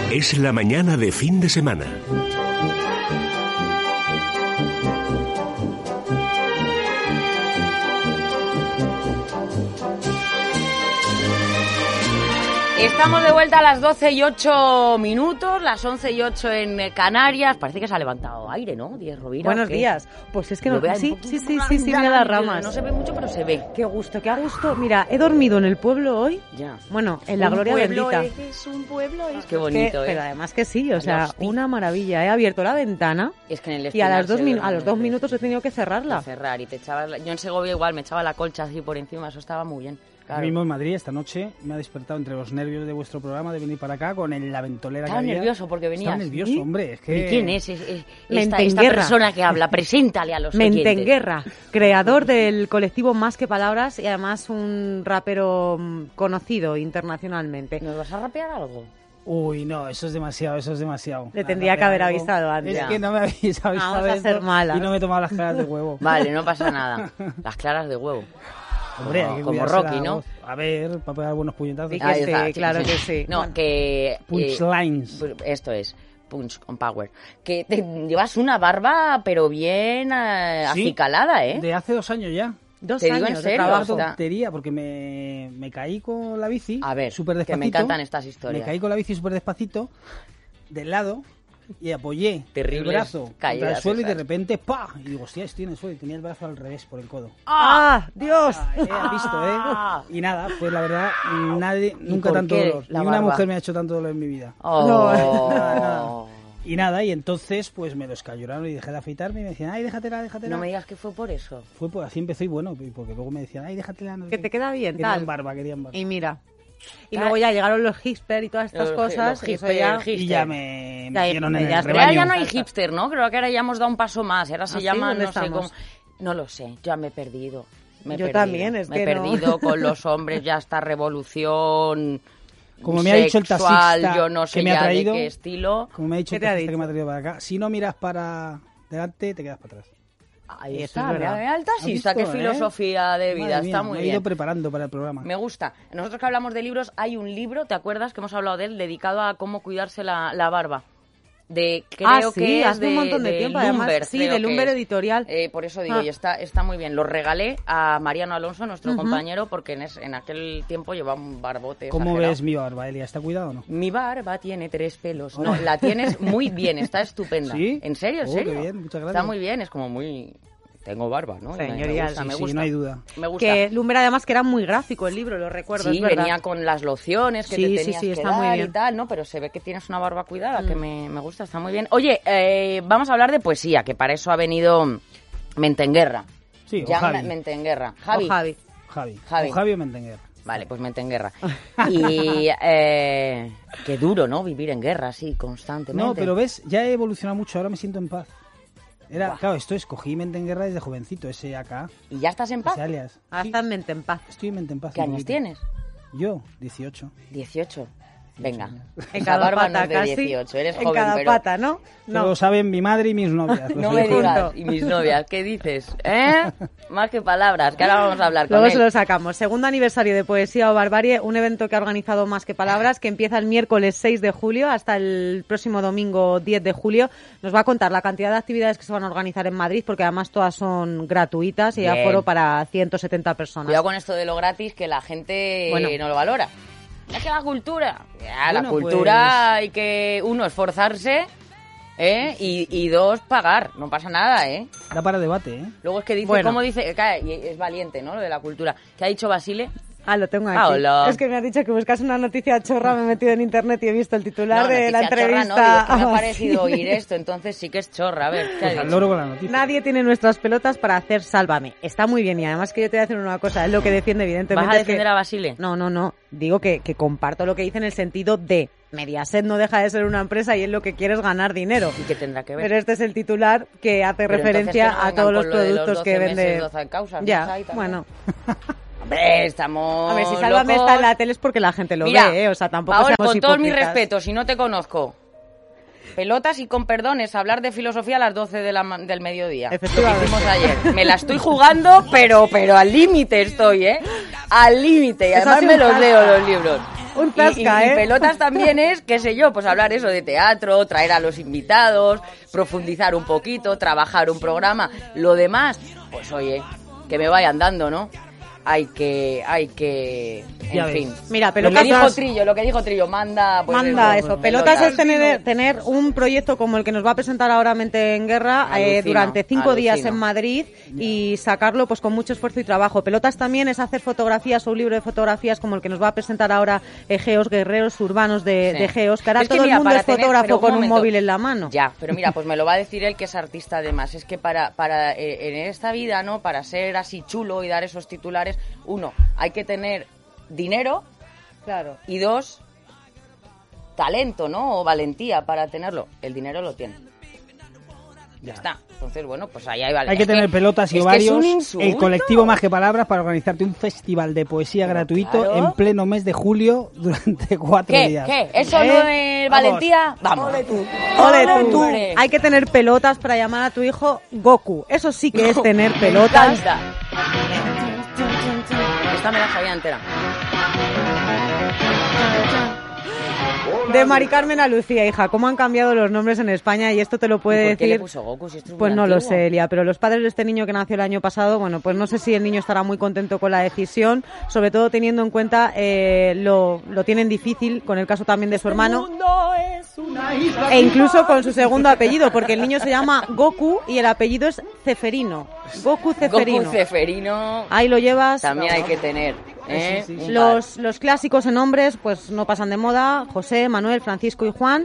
Es la mañana de fin de semana. Estamos de vuelta a las 12:08, las 11:08 en Canarias. Parece que se ha levantado aire, ¿no? Díaz Rovira. Buenos días. Pues es que no... Sí, mira las ramas. No se ve mucho, pero se ve. Qué gusto. Mira, he dormido en el pueblo hoy. Ya. Bueno, en la gloria bendita. Es un pueblo, es qué bonito, Pero además que sí, o sea, una maravilla. He abierto la ventana es que en el y a los 2 minutos he tenido que cerrarla. Cerrar y te echabas... Yo en Segovia igual me echaba la colcha así por encima, eso estaba muy bien. Claro. Mismo en Madrid esta noche me ha despertado entre los nervios de vuestro programa de venir para acá con la ventolera que había. Estaba nervioso porque venías. Estaba nervioso, hombre. Es que... ¿Y quién es esta persona que habla? Preséntale a los oyentes. Mentenguerra, creador del colectivo Más que Palabras y además un rapero conocido internacionalmente. ¿Nos vas a rapear algo? Uy, no, eso es demasiado. Le tendría que haber avisado antes. Es que no me habéis avisado. Vamos a ser malas. Y no me he tomado las claras de huevo. Vale, no pasa nada. Las claras de huevo. Hombre, hay que como Rocky, ¿no? A ver, para pegar buenos puñetazos. Sí, claro que sí. No, que... Punchlines. Esto es, punch con power. Que te llevas una barba, pero bien acicalada, ¿eh? De hace 2 años ya. 2 Te años digo en serio, Trabajo tontería, porque me caí con la bici. A ver, súper despacito. que me encantan estas historias. Me caí con la bici súper despacito, del lado, y apoyé el brazo contra el suelo y de repente ¡pah! Y digo, hostia, estoy en el suelo y tenía el brazo al revés por el codo. ¡Ah! ¡Dios! Has visto, Y nada, pues la verdad, nunca tanto dolor. Ni una mujer me ha hecho tanto dolor en mi vida. Nada. Y nada, y entonces pues me lo escayoraron y dejé de afeitarme y me decían, ay, déjatela. No me digas que fue por eso. Fue por así empezó y bueno, porque luego me decían, ay, déjatela. No sé que te queda bien, querían barba. Y mira... Y luego ya llegaron los hipster y todas estas cosas. Y ya me metieron en el rebaño. Ahora ya no hay hipster, ¿no? Creo que ahora ya hemos dado un paso más. Ahora se llama, no sé cómo... No lo sé, ya me he perdido. También, es que me he perdido con los hombres, ya esta revolución... Como me ha dicho el taxista yo no sé que me ha traído, de qué estilo. Como me ha dicho el taxista que me ha traído para acá, si no miras para delante, te quedas para atrás. Ahí está, el taxista, qué filosofía de vida, está muy bien. Me he ido preparando para el programa. Me gusta. Nosotros que hablamos de libros, hay un libro, ¿te acuerdas que hemos hablado de él, dedicado a cómo cuidarse la barba? Creo que es hace un montón de tiempo, además, de Lumber Editorial. Por eso digo, y está muy bien. Lo regalé a Mariano Alonso, nuestro compañero, porque en aquel tiempo llevaba un barbote. ¿Cómo exagerado. ves mi barba, Elia? ¿Está cuidado o no? Mi barba tiene 3 pelos. No, la tienes muy bien, está estupenda. ¿Sí? ¿En serio? Qué bien, muchas gracias. Está muy bien, es como muy... Tengo barba, ¿no? Señorial. Me gusta. Sí, no hay duda. Me gusta. Que Lumber además que era muy gráfico el libro, lo recuerdo, sí, es verdad. venía con las lociones que te tenías que está dar muy bien. Y tal, ¿no? Pero se ve que tienes una barba cuidada, que me gusta, está muy bien. Oye, vamos a hablar de poesía, que para eso ha venido Mentenguerra. Sí, ya o Javi. Mentenguerra. Javi. O Javi o Mentenguerra. Vale, pues Mentenguerra. Y qué duro, ¿no? Vivir en guerra así, constantemente. No, pero ves, ya he evolucionado mucho, ahora me siento en paz. Claro, esto escogí Mente en Guerra desde jovencito, ese AK. ¿Y ya estás en paz? Ese alias. Estás en Mente en paz. Estoy en Mente en paz. ¿Qué años tienes? Yo, 18. 18. Venga, en cada barba pata, no es de casi, 18, eres en joven, cada pero... pata, ¿no? No lo saben mi madre y mis novias. No me digas, y mis novias, ¿qué dices? Más que palabras, que ahora vamos a hablar con Luego él. se lo sacamos. Segundo aniversario de Poesía o Barbarie, un evento que ha organizado Más que Palabras, que empieza el miércoles 6 de julio hasta el próximo domingo 10 de julio. Nos va a contar la cantidad de actividades que se van a organizar en Madrid, porque además todas son gratuitas y hay aforo para 150 personas. Cuidado con esto de lo gratis, que la gente no lo valora. Es que la cultura, la cultura hay que, uno, esforzarse, y 2, pagar, no pasa nada, Da para debate, Luego es que dice, ¿cómo dice? Y es valiente, ¿no? Lo de la cultura. ¿Qué ha dicho Basile? Lo tengo aquí. Hola. Es que me ha dicho que buscas una noticia chorra, me he metido en internet y he visto el titular de la entrevista. Chorra, no, digo, que me ha parecido oír esto, entonces sí que es chorra. A ver, ¿qué ha dicho? Con la noticia. Nadie tiene nuestras pelotas para hacer Sálvame. Está muy bien y además que yo te voy a decir una cosa, es lo que defiende evidentemente. ¿Vas a defender a Basile? No. Digo que comparto lo que dice en el sentido de Mediaset no deja de ser una empresa y es lo que quiere es ganar dinero. ¿Y qué tendrá que ver? Pero este es el titular que hace referencia a todos los productos que vende. Ya, bueno. Hombre, estamos. A ver, si Sálvame está en la tele es porque la gente lo ve, o sea, tampoco ahora, seamos con todos mis hipócritas. respetos, si no te conozco. Pelotas y con perdones, hablar de filosofía a las 12 del mediodía. Efectivamente. Lo que hicimos ayer. Me la estoy jugando, pero al límite estoy, Al límite. Y además me los leo los libros. Un zasca, y pelotas también es, qué sé yo, pues hablar eso de teatro, traer a los invitados, profundizar un poquito, trabajar un programa. Lo demás, pues oye, que me vayan dando, ¿no? Hay que, en fin. Mira, pelotas lo que dijo Trillo, manda eso. Pelotas es tener un proyecto como el que nos va a presentar ahora Mente en Guerra durante 5 días en Madrid y sacarlo pues con mucho esfuerzo y trabajo. Pelotas también es hacer fotografías o un libro de fotografías como el que nos va a presentar ahora Geos, Guerreros Urbanos de Geos, que ahora todo el mundo es fotógrafo con un móvil en la mano. Ya, pero mira, pues me lo va a decir él que es artista además. Es que para en esta vida, ¿no? Para ser así chulo y dar esos titulares, 1, hay que tener dinero, claro, y 2, talento, ¿no? O valentía para tenerlo. El dinero lo tiene. Ya está. Entonces, bueno, pues ahí vale. Hay que tener pelotas y ovarios. El colectivo Más que Palabras para organizarte un festival de poesía gratuito en pleno mes de julio durante 4 días. ¿Qué? ¿Eso no es valentía? Vamos. Ole tú. Hay que tener pelotas para llamar a tu hijo Goku. Eso sí que es tener pelotas. Esta me la sabía entera. De Mari Carmen a Lucía, hija, ¿cómo han cambiado los nombres en España? Y esto te lo puede decir... ¿Por qué le puso Goku si esto es pues no antiguo? Lo sé, Elia, pero los padres de este niño que nació el año pasado, bueno, pues no sé si el niño estará muy contento con la decisión, sobre todo teniendo en cuenta lo tienen difícil con el caso también de su hermano e incluso con su segundo apellido, porque el niño se llama Goku y el apellido es Ceferino. Goku Ceferino. Ahí lo llevas. También hay que tener. Sí. Los clásicos en nombres pues no pasan de moda: José, Manuel, Francisco y Juan.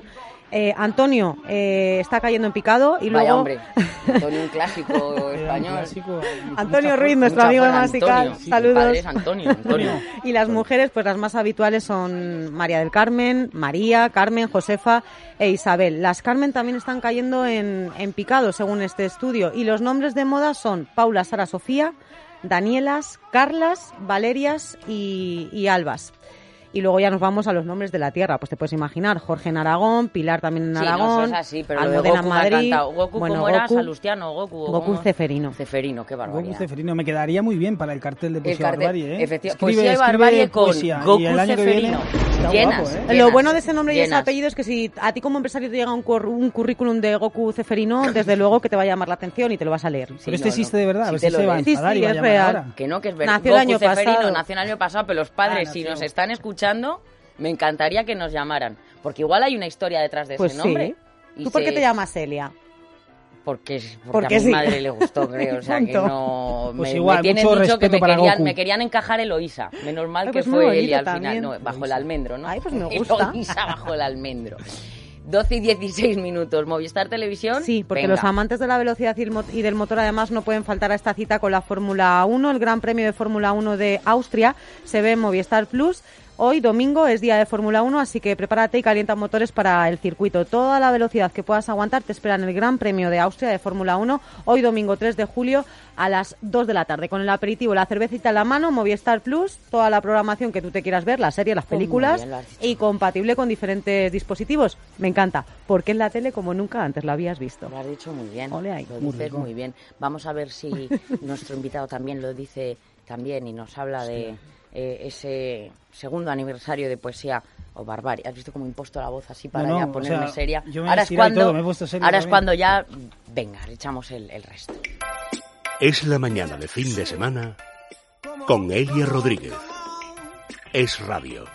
Antonio está cayendo en picado y Vaya luego... hombre, Antonio, un clásico español. Antonio Ruiz, nuestro amigo de Masical. Saludos. Padre es Antonio. Y las mujeres, pues las más habituales son María del Carmen, María, Carmen, Josefa e Isabel. Las Carmen también están cayendo en picado, según este estudio. Y los nombres de moda son Paula, Sara, Sofía, Danielas, Carlas, Valerias y Albas. Y luego ya nos vamos a los nombres de la tierra, pues te puedes imaginar, Jorge en Aragón, Pilar también en Aragón, no, así, pero Almudena en Madrid. Goku, bueno, ¿cómo era? Salustiano, Goku Ceferino. Ceferino, qué barbaridad. Goku Ceferino, me quedaría muy bien para el cartel de Poesía Barbarie, ¿eh? Efectivamente, Poesía Barbarie con Goku y el año Ceferino. Llenas. Lo bueno de ese nombre y ese apellido es que si a ti como empresario te llega un currículum de Goku Ceferino, desde luego que te va a llamar la atención y te lo vas a leer. Sí, pero existe de verdad, a ver si se va a enfadar y va a llamar ahora. Que no, que es verdad. Nació el año pasado, pero los padres, si nos están escuchando, me encantaría que nos llamaran, porque igual hay una historia detrás de ese nombre. Sí. ¿Tú por qué te llamas Celia? Porque a mi madre le gustó, creo. O sea, que no... Pues igual, me tienen mucho dicho que me querían encajar Eloísa. Menos mal que pues fue Elia al también. final. No, bajo el almendro, ¿no? Ay, pues me gusta. Eloísa bajo el almendro. 12 y 16 minutos. Movistar Televisión. Sí, porque venga. Los amantes de la velocidad y del motor además no pueden faltar a esta cita con la Fórmula 1. El Gran Premio de Fórmula 1 de Austria se ve en Movistar Plus. Hoy, domingo, es día de Fórmula 1, así que prepárate y calienta motores para el circuito. Toda la velocidad que puedas aguantar te espera en el Gran Premio de Austria de Fórmula 1, hoy domingo 3 de julio a las 2 de la tarde. Con el aperitivo, la cervecita en la mano, Movistar Plus, toda la programación que tú te quieras ver, las series, las películas, y compatible con diferentes dispositivos. Me encanta, porque en la tele como nunca antes la habías visto. Lo has dicho muy bien, Ole ahí. lo dices muy bien. Vamos a ver si nuestro invitado también lo dice también y nos habla de... ese segundo aniversario de Poesía o Barbarie. ¿Has visto cómo impuesto la voz así para ya ponerme seria? Ahora es cuando ya... Venga, echamos el resto. Es la mañana de fin de semana con Elia Rodríguez. Es Radio.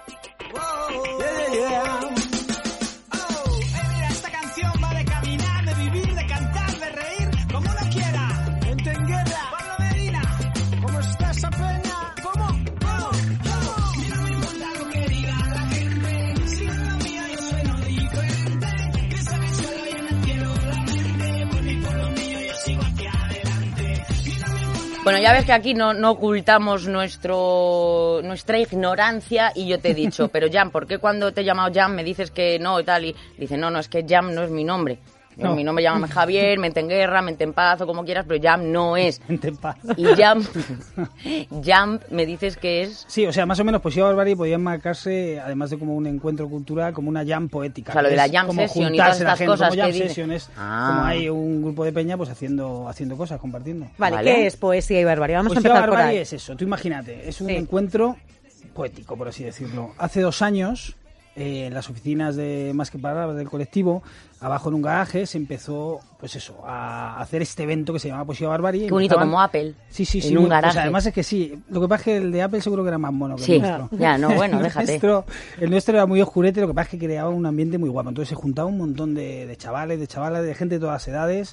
Esta canción va de caminar, de vivir, de cantar, de reír, como uno quiera. Mente en Guerra, Pablo Medina. ¿Cómo está esa peña? ¿Cómo? Mira, no me importa lo que diga la gente. Si no es la mía, yo sueno diferente. Que se me suelo y en el cielo la mente. Por mí, por lo mío, yo sigo aquí adelante. Bueno, ya ves que aquí no ocultamos nuestra ignorancia y yo te he dicho, pero Jam, ¿por qué cuando te he llamado Jam me dices que no y tal? Y dice, no, es que Jam no es mi nombre. No. Mi nombre llama Javier, Mente en Guerra, Mente en Paz o como quieras, pero Jam no es. Mente en Paz. Y Jam me dices que es... Sí, o sea, más o menos Poesía Barbarie podía marcarse, además de como un encuentro cultural, como una jam poética. O sea, lo de la jam session y todas estas cosas como jam que session es como hay un grupo de peña pues haciendo cosas, compartiendo. Vale, ¿qué es Poesía y Barbarie? Vamos a empezar por ahí. Poesía Barbarie es eso, tú imagínate, es un encuentro poético, por así decirlo. Hace 2 años, en las oficinas de Más que Palabras del colectivo, abajo en un garaje, se empezó, pues eso, a hacer este evento que se llama Poesía Barbarie. Qué bonito, como Apple. Sí, en un garaje. Pues además es que sí, lo que pasa es que el de Apple seguro que era más mono que sí, el nuestro. Ya, no, bueno, déjate. El nuestro era muy oscurete, lo que pasa es que creaba un ambiente muy guapo. Entonces se juntaba un montón de chavales, de chavalas, de gente de todas las edades,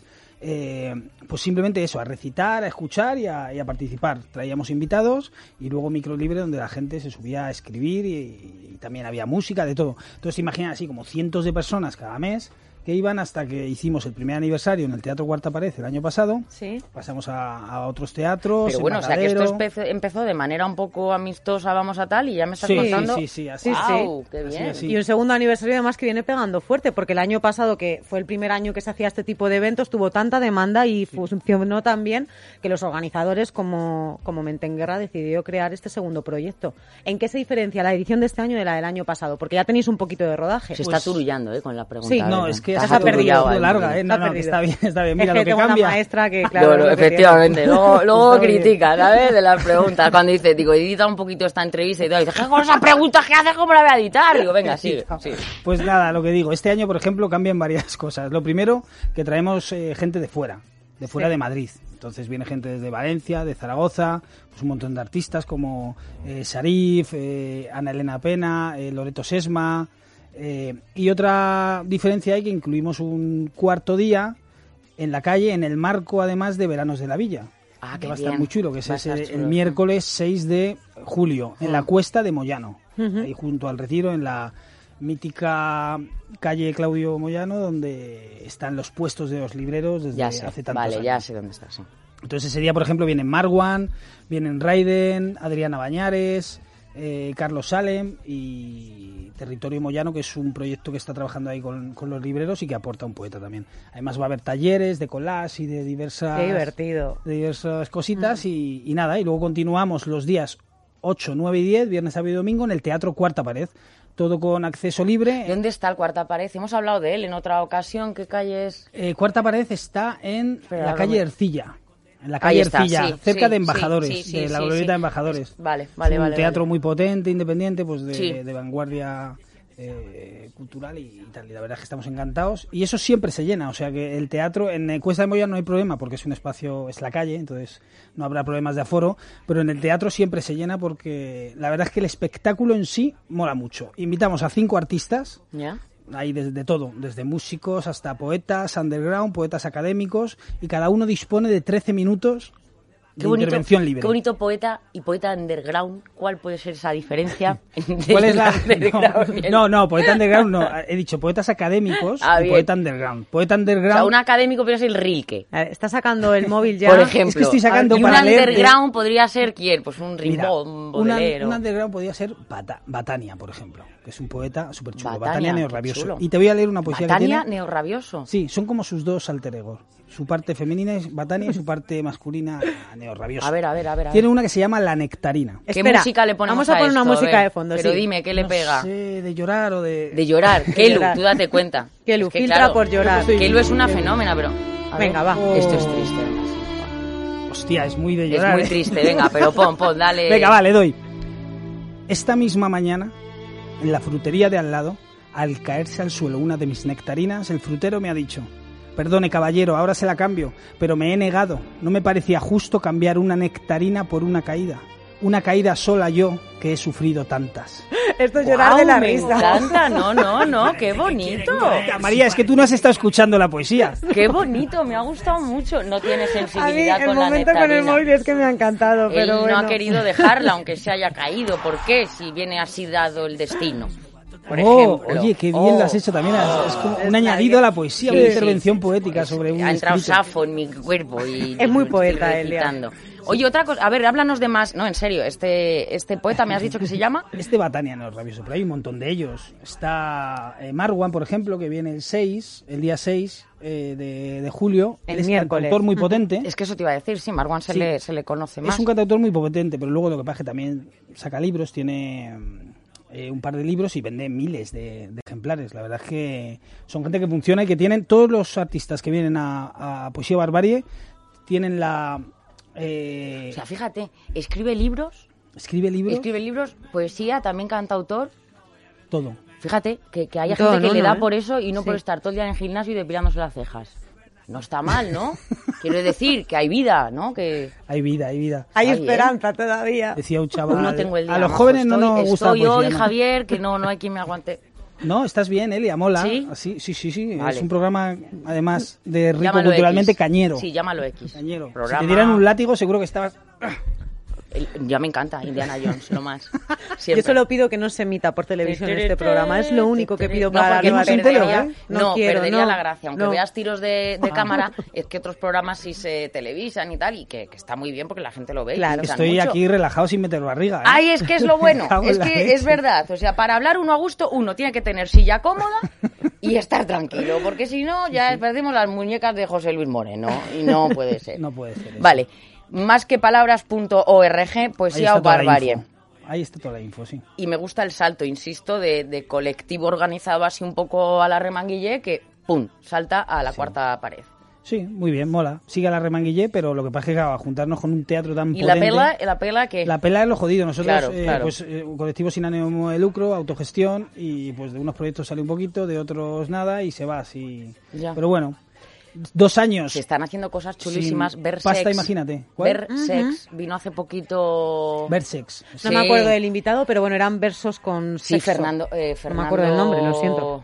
pues simplemente eso, a recitar, a escuchar y a participar. Traíamos invitados y luego micro libre donde la gente se subía a escribir y también había música, de todo. Entonces imagina así como cientos de personas cada mes que iban hasta que hicimos el primer aniversario en el Teatro Cuarta Pared el año pasado. Sí. Pasamos a otros teatros. Pero bueno, o sea que esto empezó de manera un poco amistosa, vamos a tal, y ya me estás contando. Sí, así. ¡Wow! ¡Qué bien! Así. Y un segundo aniversario además que viene pegando fuerte, porque el año pasado, que fue el primer año que se hacía este tipo de eventos, tuvo tanta demanda y funcionó tan bien que los organizadores, como Mente en Guerra, decidió crear este segundo proyecto. ¿En qué se diferencia la edición de este año de la del año pasado? Porque ya tenéis un poquito de rodaje. Se está turullando con la pregunta. Sí, no, es que se ha perdido. Larga, no, que está bien. Mira, es que lo que tengo cambia. una maestra que, claro, no, efectivamente, luego critica, ¿sabes? De las preguntas. Cuando dice, digo, edita un poquito esta entrevista y todo, y dice, ¿qué con esas preguntas que haces? ¿Cómo la voy a editar? Digo, venga, sigue. Pues nada, lo que digo, este año, por ejemplo, cambian varias cosas. Lo primero, que traemos gente de fuera de Madrid. Entonces viene gente desde Valencia, de Zaragoza, pues un montón de artistas como Sharif, Ana Elena Pena, Loreto Sesma. Y otra diferencia hay que incluimos un cuarto día en la calle, en el marco además de Veranos de la Villa, que va a estar muy chulo, que es el miércoles 6 de julio, en la Cuesta de Moyano, ahí junto al Retiro, en la mítica calle Claudio Moyano, donde están los puestos de los libreros desde hace tantos años. Ya sé dónde está, sí. Entonces ese día, por ejemplo, vienen Marwan, vienen Raiden, Adriana Bañares, Carlos Salem y Territorio Moyano, que es un proyecto que está trabajando ahí con los libreros y que aporta un poeta también. Además va a haber talleres de collage y de diversas... Qué divertido. De diversas cositas y nada, y luego continuamos los días 8, 9 y 10, viernes, sábado y domingo, en el Teatro Cuarta Pared. Todo con acceso libre. ¿Dónde está el Cuarta Pared? Hemos hablado de él en otra ocasión. ¿Qué calle es? Cuarta Pared está en la calle Ercilla. En la calle Ercilla, cerca de Embajadores, de la glorieta de Embajadores. Vale. Un teatro muy potente, independiente, pues de vanguardia cultural y tal. Y la verdad es que estamos encantados. Y eso siempre se llena. O sea que el teatro en Cuesta de Moya no hay problema porque es un espacio, es la calle, entonces no habrá problemas de aforo. Pero en el teatro siempre se llena porque la verdad es que el espectáculo en sí mola mucho. Invitamos a 5 artistas. ¿Ya? Hay de todo, desde músicos hasta poetas, underground, poetas académicos, y cada uno dispone de 13 minutos de intervención libre. Qué bonito poeta y poeta underground. ¿Cuál puede ser esa diferencia? ¿Cuál es la...? No, poeta underground no. He dicho poetas académicos y poeta underground. Poeta underground... O sea, un académico podría ser Rilke. Está sacando el móvil ya. Por ejemplo. Es que estoy sacando y para un leer... underground podría ser ¿quién? Pues un Rimbaud, un Baudelaire. Un underground podría ser Batania, por ejemplo, que es un poeta súper chulo. Batania neorrabioso. chulo. Y te voy a leer una poesía que tiene... ¿Batania neorrabioso? Sí, son como sus dos alter egos. Su parte femenina es Batania y su parte masculina neorrabioso. A ver. Tiene una que se llama La Nectarina. ¿Qué música le ponemos Vamos a poner una música de fondo, pero sí. Dime, ¿qué le pega? No sé, de llorar o de... De llorar. Kelu, tú date cuenta. Kelu, que, filtra claro, por llorar. Kelu es una fenómena, pero... Venga, va. Esto es triste. Venga. Hostia, es muy de llorar. Es muy triste, venga, pero pon, dale. Venga, vale, doy. Esta misma mañana, en la frutería de al lado, al caerse al suelo una de mis nectarinas, el frutero me ha dicho: perdone, caballero, ahora se la cambio, pero me he negado. No me parecía justo cambiar una nectarina por una caída. Una caída sola yo, que he sufrido tantas. Esto es llorar de la risa. Me encanta, no, qué bonito. María, es que tú no has estado escuchando la poesía. Qué bonito, me ha gustado mucho. No tiene sensibilidad a mí, con la nectarina. el momento con el móvil es que me ha encantado, pero Él bueno. no ha querido dejarla, aunque se haya caído. ¿Por qué? Si viene así dado el destino. Por ejemplo. Oye, qué bien lo has hecho también. Es como un añadido a la poesía, una intervención poética sobre un Ha entrado escrito. Safo en mi cuerpo y es muy poeta él. Oye, otra cosa, a ver, háblanos de más. No, en serio, este poeta me has dicho que se llama... Batania neorrabioso, pero hay un montón de ellos. Está Marwan, por ejemplo, que viene el día 6 de julio. El Él es miércoles. un cantautor muy potente. Es que eso te iba a decir, sí, Marwan se le conoce más. Es un cantautor muy potente, pero luego lo que pasa es que también saca libros, tiene... un par de libros y vende miles de ejemplares. La verdad es que son gente que funciona y que tienen... Todos los artistas que vienen a Poesía Barbarie tienen la... O sea, fíjate, escribe libros ¿Escribe libros? Escribe libros, poesía, también cantautor. Todo. Fíjate que haya Todo, gente que ¿no? le da ¿no? por eso y no Sí. por estar todo el día en el gimnasio y depilándose las cejas. No está mal, ¿no? Quiero decir que hay vida, ¿no? Que Hay vida, hay vida. Hay Está bien. esperanza todavía. Decía un chaval. hoy no tengo el día. a los majo, jóvenes no nos gusta la Estoy poesía, hoy, ¿no? Javier, que no hay quien me aguante. No, estás bien, Elia, mola. ¿Sí? Así, sí. Vale. Es un programa, además, de rico Llámalo culturalmente X. cañero. Sí, llámalo X. Cañero. Programa- Si te dieran un látigo, seguro que estabas... Ya me encanta Indiana Jones, lo más. Yo Siempre. solo pido que no se emita por televisión este programa. Es lo único que pido No, para porque no ¿Vimos en perdería. tele, o qué? No, quiero, perdería no, la gracia. Aunque no. veas tiros de cámara, es que otros programas sí se televisan y tal, y que está muy bien porque la gente lo ve. y Claro. piensan Estoy mucho. aquí relajado sin meter barriga. ¿eh? Ay, es que es lo bueno. Me cago en Es la que leche. es verdad. O sea, para hablar uno a gusto, uno tiene que tener silla cómoda y estar tranquilo. Porque si no, ya perdemos las muñecas de José Luis Moreno. Y no puede ser. No puede ser eso. Vale. Másquepalabras.org, poesía está o toda la barbarie. info. Ahí está toda la info, sí. Y me gusta el salto, insisto, de colectivo organizado así un poco a la remanguillé que, ¡pum!, salta a la cuarta pared. Sí, muy bien, mola. Sigue a la remanguillé, pero lo que pasa es que claro, juntarnos con un teatro tan Y la potente... pela que... La pela es lo jodido. Nosotros, Claro. un colectivo sin ánimo de lucro, autogestión, y pues de unos proyectos sale un poquito, de otros nada, y se va así. Ya. Pero bueno, 2 años. Se están haciendo cosas chulísimas. sin Ver pasta, Sex. imagínate. ¿Cuál? Ver Sex. Vino hace poquito... Versex. No Sí. me acuerdo del invitado, pero bueno, eran versos con Sí, sexo. Fernando... No me acuerdo del nombre, lo siento.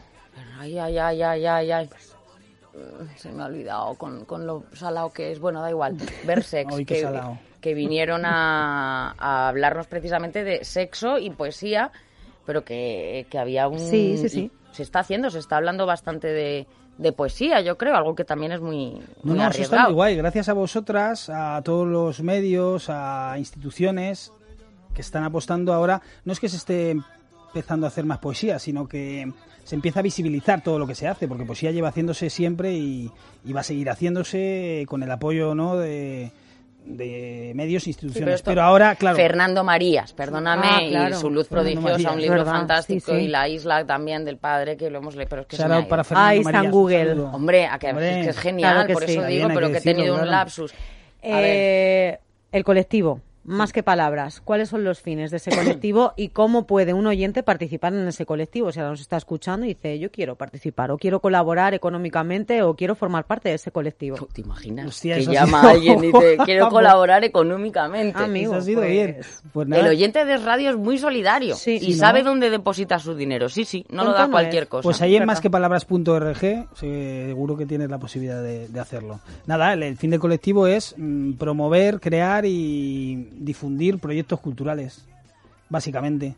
Ay. Se me ha olvidado con lo salado que es. Bueno, da igual. Versex, Ay, qué salao. que vinieron a hablarnos precisamente de sexo y poesía, pero que había un... Sí. Se está hablando bastante de poesía, yo creo, algo que también es muy, muy No, eso está arriesgado. muy guay. Gracias a vosotras, a todos los medios, a instituciones que están apostando ahora. No es que se esté empezando a hacer más poesía, sino que se empieza a visibilizar todo lo que se hace, porque poesía lleva haciéndose siempre y va a seguir haciéndose con el apoyo, ¿no?, de medios e instituciones. esto- pero ahora, claro, Fernando Marías, perdóname, Ah, claro. y Su luz Fernando prodigiosa, Marías, un libro verdad, fantástico, sí. y La isla también del padre, que lo hemos leído, pero es que se shout me ha out ido. para Fernando Ahí está en Marías, Google. un saludo. Hombre, Hombre, es que es genial, claro que por sí. eso Está digo, bien, hay pero que que he tenido decirlo, un claro. lapsus. A ver, El colectivo, más que palabras. ¿Cuáles son los fines de ese colectivo y cómo puede un oyente participar en ese colectivo? O sea, nos está escuchando y dice, yo quiero participar, o quiero colaborar económicamente, o quiero formar parte de ese colectivo. ¿te imaginas? Hostia, que eso ha llama sido- a alguien y dice, quiero colaborar económicamente. Amigo, Eso ha sido pues- bien. Pues nada. El oyente de radio es muy solidario Sí. y Sí, sabe ¿no? dónde deposita su dinero. Sí, no lo Tonto da no cualquier es. cosa. Pues ahí en Verdad. másquepalabras.org seguro que tienes la posibilidad de hacerlo. Nada, el fin del colectivo es promover, crear y difundir proyectos culturales, básicamente.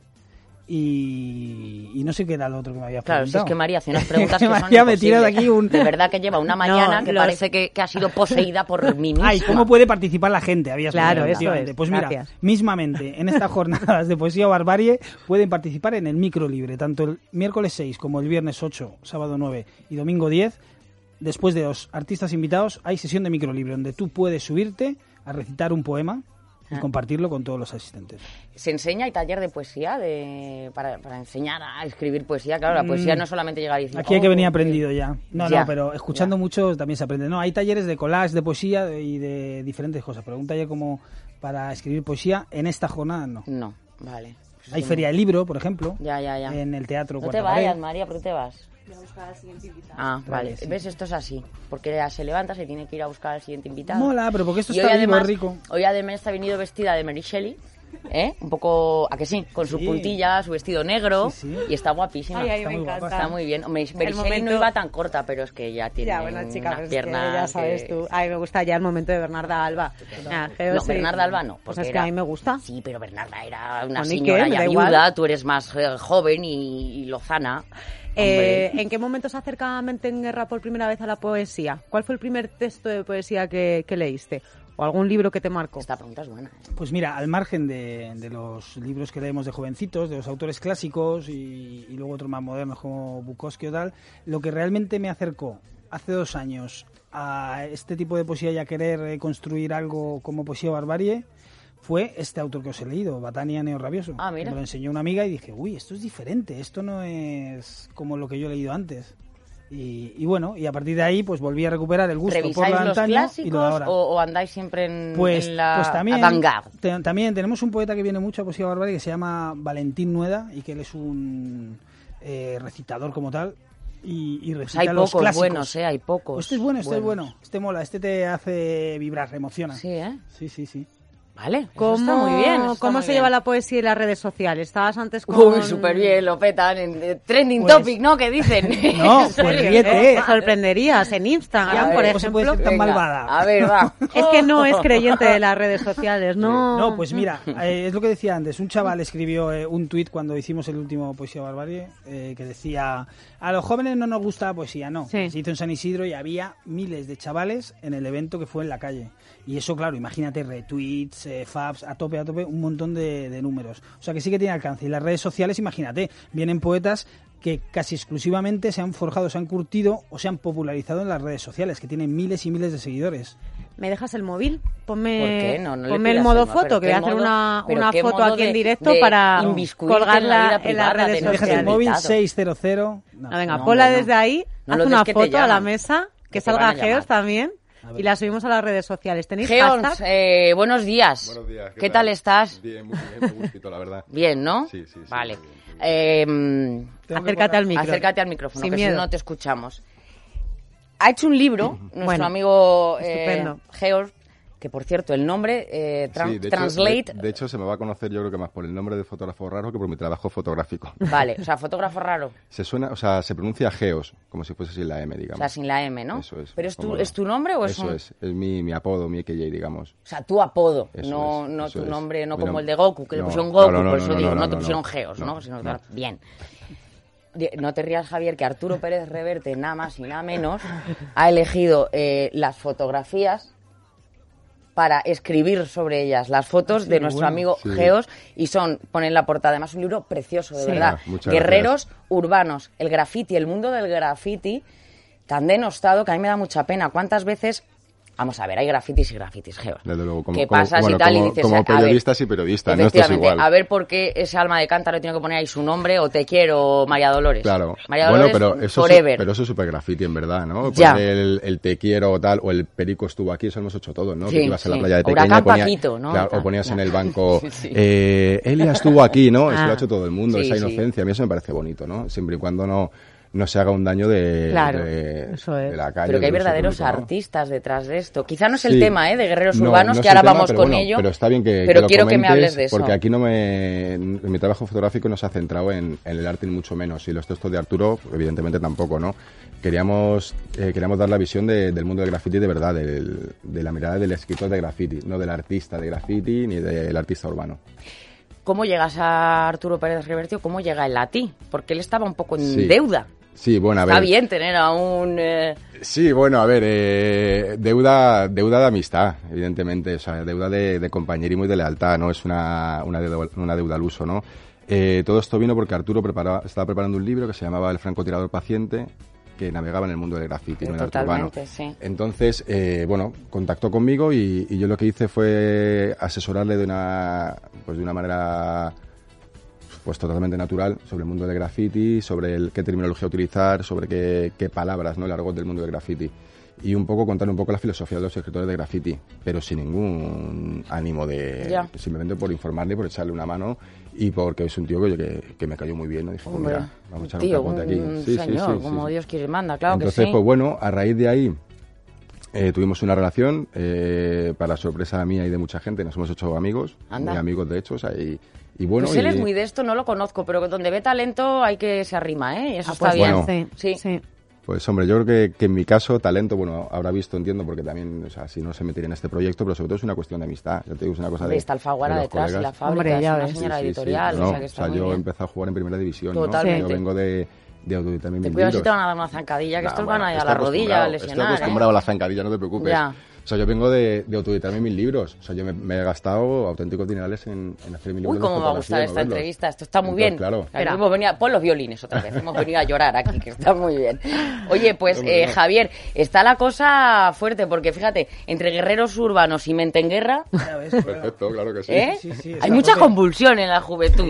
Y no sé qué era lo otro que me había Claro, si preguntado. es que María hace unas preguntas que Me son había metido de imposibles. aquí un... De verdad que lleva una mañana No, que los- parece que ha sido poseída por mí misma. Ay, ¿cómo puede participar la gente? Habías Claro, preguntado, eso efectivamente. es. Pues mira, Gracias. mismamente, en estas jornadas de poesía o barbarie pueden participar en el micro libre, tanto el miércoles 6 como el viernes 8, sábado 9 y domingo 10. Después de los artistas invitados, hay sesión de micro libre donde tú puedes subirte a recitar un poema y compartirlo con todos los asistentes. Se enseña, hay taller de poesía para enseñar a escribir poesía. Claro, la poesía no es solamente llegar y decir... Aquí hay que "Oh, venir qué-". aprendido ya. No, Ya, pero escuchando ya. mucho también se aprende. No, hay talleres de collage, de poesía y de diferentes cosas, pero un taller como para escribir poesía en esta jornada no. No, vale. Pues Hay sí, feria del libro, por ejemplo, Ya. en el teatro No te Cuarta Pared. vayas, María, ¿por qué te vas? Ah, vale. sí. ¿Ves? Esto es así. Porque ella se levanta, se tiene que ir a buscar al siguiente invitado. Mola, pero porque esto Y está hoy vivo, además, rico. Hoy además ha venido vestida de Mary Shelley, ¿eh? Un poco, ¿a que sí? Con su Sí. puntilla, su vestido negro, Sí, sí. y está guapísima. Ay, ay, Está me muy encanta. guapa. Está muy bien. Hombre, Mary El Shelley momento- no iba tan corta, pero es que ya tiene Ya, bueno, chica, unas pero es que piernas... ya sabes que- tú. Ay, me gusta ya el momento de Bernarda Alba. Ah, que No, sí. Bernarda Alba no. Pues porque es que era- a mí me gusta. Sí, pero Bernarda era una Bueno, ¿y señora qué? Me ya da viuda, igual. tú eres más joven y lozana. Hombre. ¿En qué momento se acerca Mente en Guerra por primera vez a la poesía? ¿Cuál fue el primer texto de poesía que leíste? ¿O algún libro que te marcó? Esta pregunta es buena. Pues mira, al margen de los libros que leemos de jovencitos, de los autores clásicos y luego otros más modernos como Bukowski o tal, lo que realmente me acercó hace 2 años a este tipo de poesía y a querer construir algo como poesía o barbarie fue este autor que os he leído, Batania Neo Rabioso. Ah, mira. Me lo enseñó una amiga y dije, uy, esto es diferente, esto no es como lo que yo he leído antes. Y bueno, y a partir de ahí pues volví a recuperar el gusto por lo ¿Revisáis de los antaño y lo de clásicos ahora. o andáis siempre en Pues la también, avant-garde? también tenemos un poeta que viene mucho a Poesía Barbarie que se llama Valentín Nueda y que él es un recitador como tal y recita Hay los pocos clásicos. buenos, hay pocos. Este es bueno, este es buenos. bueno. Este mola, este te hace vibrar, emociona. Sí, ¿eh? Sí. Vale, eso ¿Cómo, está muy bien. eso está ¿cómo muy se bien. lleva la poesía y las redes sociales? Estabas antes con... Uy, súper bien, lo petan. En trending Pues- topic, ¿no? ¿Qué dicen? No, ¿En serio? pues ríete. Te sorprenderías en Instagram, A por ver, ¿cómo se puede ejemplo. ser tan Venga, malvada? A ver, va. Es que no es creyente de las redes sociales, ¿no? No, pues mira, es lo que decía antes. Un chaval escribió un tuit cuando hicimos el último Poesía Barbarie que decía: a los jóvenes no nos gusta la poesía, no. Sí. Se hizo en San Isidro y había miles de chavales en el evento que fue en la calle. Y eso, claro, imagínate, retweets, faps, a tope, un montón de números. O sea que sí que tiene alcance. Y las redes sociales, imagínate, vienen poetas que casi exclusivamente se han forjado, se han curtido o se han popularizado en las redes sociales, que tienen miles y miles de seguidores. ¿Me dejas el móvil? Ponme, ¿Por qué? No le ponme el pidas modo el móvil. foto, que voy a hacer ¿Pero una qué foto modo aquí en de- directo de para inmiscuirte colgarla en la vida en las privada de redes nuestra Dejas el sociales. móvil invitado. 600. No, venga, No, ponla hombre, no. desde ahí, No haz lo una des que te foto a la llaman. mesa, que te van salga a llamar. Geos también, y la subimos a las redes sociales. ¿Tenéis Geons, hashtag? buenos días. Buenos días. ¿Qué tal estás? Bien, muy bien, muy gustito, la verdad. Bien, ¿no? Sí. Vale. Bien. Acércate al micro. Acércate al micrófono, Sin que si miedo. no te escuchamos. Ha hecho un libro, nuestro Bueno, amigo estupendo. Georg, que por cierto, el nombre, Sí, de hecho, Translate, de hecho, se me va a conocer yo creo que más por el nombre de fotógrafo raro que por mi trabajo fotográfico. vale, o sea, fotógrafo raro, Se pronuncia Geos, como si fuese sin la M, o digamos. sea, sin la M, ¿no? Eso es. ¿Pero es como- tu nombre o es Eso un...? es mi apodo, mi EKJ, digamos. O sea, tu apodo, Eso no, es, no eso tu es. nombre, no Bueno, como el de Goku, que le no, pusieron Goku, no, por eso digo, no te no, pusieron no, Geos, ¿no? no, Sino no. Bien. No te rías, Javier, que Arturo Pérez Reverte, nada más y nada menos, ha elegido las fotografías para escribir sobre ellas las fotos de nuestro amigo sí. Geos y ponen en la portada, además un libro precioso, de Sí. verdad. Muchas Guerreros urbanos, el graffiti, el mundo del graffiti tan denostado que a mí me da mucha pena. ¿Cuántas veces? Vamos a ver, hay grafitis y grafitis, Geos. Desde luego, ¿Qué pasas y tal? Y dices, como a ver, periodistas y periodistas, ¿no? Esto es efectivamente, igual. a ver por qué ese alma de cántaro tiene que poner ahí su nombre o te quiero María Dolores. Claro. María Bueno, Dolores pero eso, forever. pero eso es súper graffiti, en verdad, ¿no? Ya. Poner el te quiero o tal, o el perico estuvo aquí, eso lo hemos hecho todos, ¿no? Sí, Que tú ibas a la sí. playa de Huracán Tequeña y Paquito, ¿no? claro, Tal, o ponías ya. en el banco, Sí, sí. Elia estuvo aquí, ¿no? Eso Ah. lo ha hecho todo el mundo, Sí, esa sí. inocencia. A mí eso me parece bonito, ¿no? Siempre y cuando no se haga un daño Claro, de eso es. la calle. Pero que hay del uso verdaderos público, ¿no? artistas detrás de esto. Quizá no es el Sí. tema de guerreros No, urbanos, no que es el ahora tema, vamos pero con bueno, ello. Pero está bien pero lo quiero que me comentes, hables de eso. Porque aquí en mi trabajo fotográfico no se ha centrado en el arte ni mucho menos. Y los textos de Arturo, evidentemente tampoco, ¿no? Queríamos dar la visión del mundo del graffiti de verdad, de la mirada del escritor de graffiti, no del artista de graffiti ni del artista urbano. ¿Cómo llegas a Arturo Pérez Reverte o cómo llega él a ti? Porque él estaba un poco en Sí. deuda. Sí, bueno, a ver. Está bien tener a un... Sí, bueno, a ver, deuda de amistad, evidentemente, o sea, deuda de compañerismo y de lealtad, no es una deuda al uso, ¿no? Todo esto vino porque Arturo estaba preparando un libro que se llamaba El francotirador paciente, que navegaba en el mundo del graffiti, no en el arte urbano. Totalmente, sí. Entonces, bueno, contactó conmigo y yo lo que hice fue asesorarle de una manera pues totalmente natural sobre el mundo del graffiti, sobre qué terminología utilizar, sobre qué palabras, ¿no? El argot del mundo del graffiti. Y un poco contar un poco la filosofía de los escritores de graffiti, pero sin ningún ánimo Ya. simplemente por informarle, por echarle una mano y porque es un tío que me cayó muy bien, ¿no? Dije, pues Hombre, mira, vamos a echar tío, un capote aquí. un Sí, señor, sí. como Dios quiere y manda, claro Entonces, que sí. pues bueno, a raíz de ahí tuvimos una relación, para sorpresa mía y de mucha gente, nos hemos hecho amigos, Anda. muy amigos de hecho, o sea, y bueno... Pues él y- es muy de esto, no lo conozco, pero donde ve talento hay que se arrima, ¿eh? Y eso Ah, está pues bien. bueno. sí, Sí. sí. Pues hombre, yo creo que en mi caso, talento, bueno, habrá visto, entiendo, porque también, o sea, si no se metiría en este proyecto, pero sobre todo es una cuestión de amistad. Ya te digo, es una cosa Hombre, de... está Alfaguara de los detrás y la colegas. fábrica, Hombre, ya es una ves. señora Sí, sí, sí. editorial, No, o sea que está muy yo bien. empecé a jugar en primera división, Totalmente. ¿no? Yo vengo de autoeditarme Te mis cuidas si libros. te van a dar una zancadilla, que Nah, estos bueno, van a ir a estoy la rodilla a acostumbrado, lesionar, Estoy acostumbrado ¿eh? a la zancadilla, no te preocupes. Ya. O sea, yo vengo de autoeditarme mis libros. O sea, yo me he gastado auténticos dinerales en hacer mis libros. Uy, de cómo me va a gustar fotografía, esta en verlos. entrevista. Esto está muy Entonces, bien. claro. Claro, hemos venido, pon los violines otra vez. Hemos venido a llorar aquí, que está muy bien. Oye, pues Hombre, no. Javier, está la cosa fuerte porque fíjate, entre guerreros urbanos y mente en guerra, Ya ves, Perfecto, claro que sí. ¿eh? Sí, sí, Hay está mucha fuerte. convulsión en la juventud.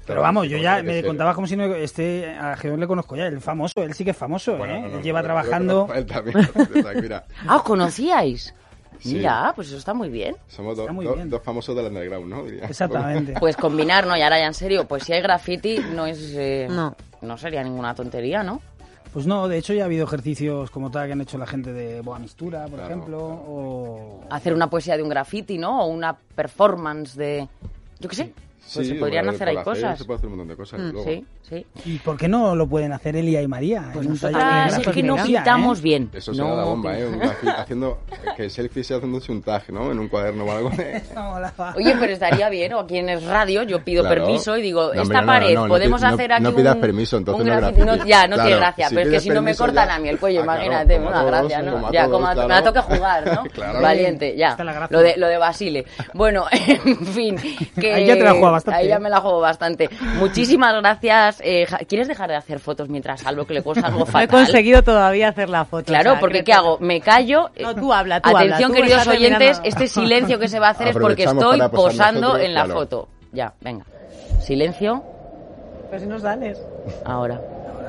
Pero vamos, yo ya me contabas como si no... a Geón le conozco ya, el famoso, él sí que es famoso, Bueno, Él lleva trabajando... Él también, mira. ¿os conocíais? Sí. Mira, pues eso está muy bien. Somos Está muy bien. dos famosos del underground, ¿no? Diría. Exactamente. Pues combinar, ¿no? Y ahora ya en serio, pues si hay graffiti no es... No. No sería ninguna tontería, ¿no? Pues no, de hecho ya ha habido ejercicios como tal que han hecho la gente de Boa Mistura, por Claro, ejemplo, claro. o... Hacer una poesía de un graffiti, ¿no? O una performance de... Yo qué sé. Pues Sí, se podrían bueno, hacer ahí por hacer cosas. Se puede hacer un montón de cosas, luego. Sí, sí. ¿Y por qué no lo pueden hacer Elia y María? Pues en un nosotras, taller de Es que no graficología, pintamos bien. Eso será la bomba, ¿eh? Un graffiti haciendo... Que selfie sea haciéndose un tag, ¿no? En un cuaderno o algo. Oye, pero estaría bien, o aquí en Es Radio yo pido Claro. permiso y digo, No, esta hombre, pared, no podemos pi- hacer aquí no pidas permiso, entonces un no graffiti. graffiti. Ya, no tiene Claro, gracia, si pero es que pides si no me permiso cortan ya- a mí el cuello, claro, imagínate, como una a todos, gracia, ¿no? como a Ya, todos, como claro. me la toca jugar, ¿no? Claro. Valiente, ya. Está la gracia. Lo de Basile. Bueno, en fin. Que Ahí ya te la juego bastante. Ahí ya me la juego bastante. Muchísimas gracias. ¿Quieres dejar de hacer fotos mientras salvo que le cuesta algo No he fatal? conseguido todavía hacer la foto. Claro, o sea, porque que ¿qué hago? Me callo. No, tú habla, tú Atención, habla, tú queridos estate oyentes, mirando. este silencio que se va a hacer es porque Aprovechamos estoy para posar posando nosotros, en la claro. foto. Ya, venga. Silencio. Pero si no sales. Ahora.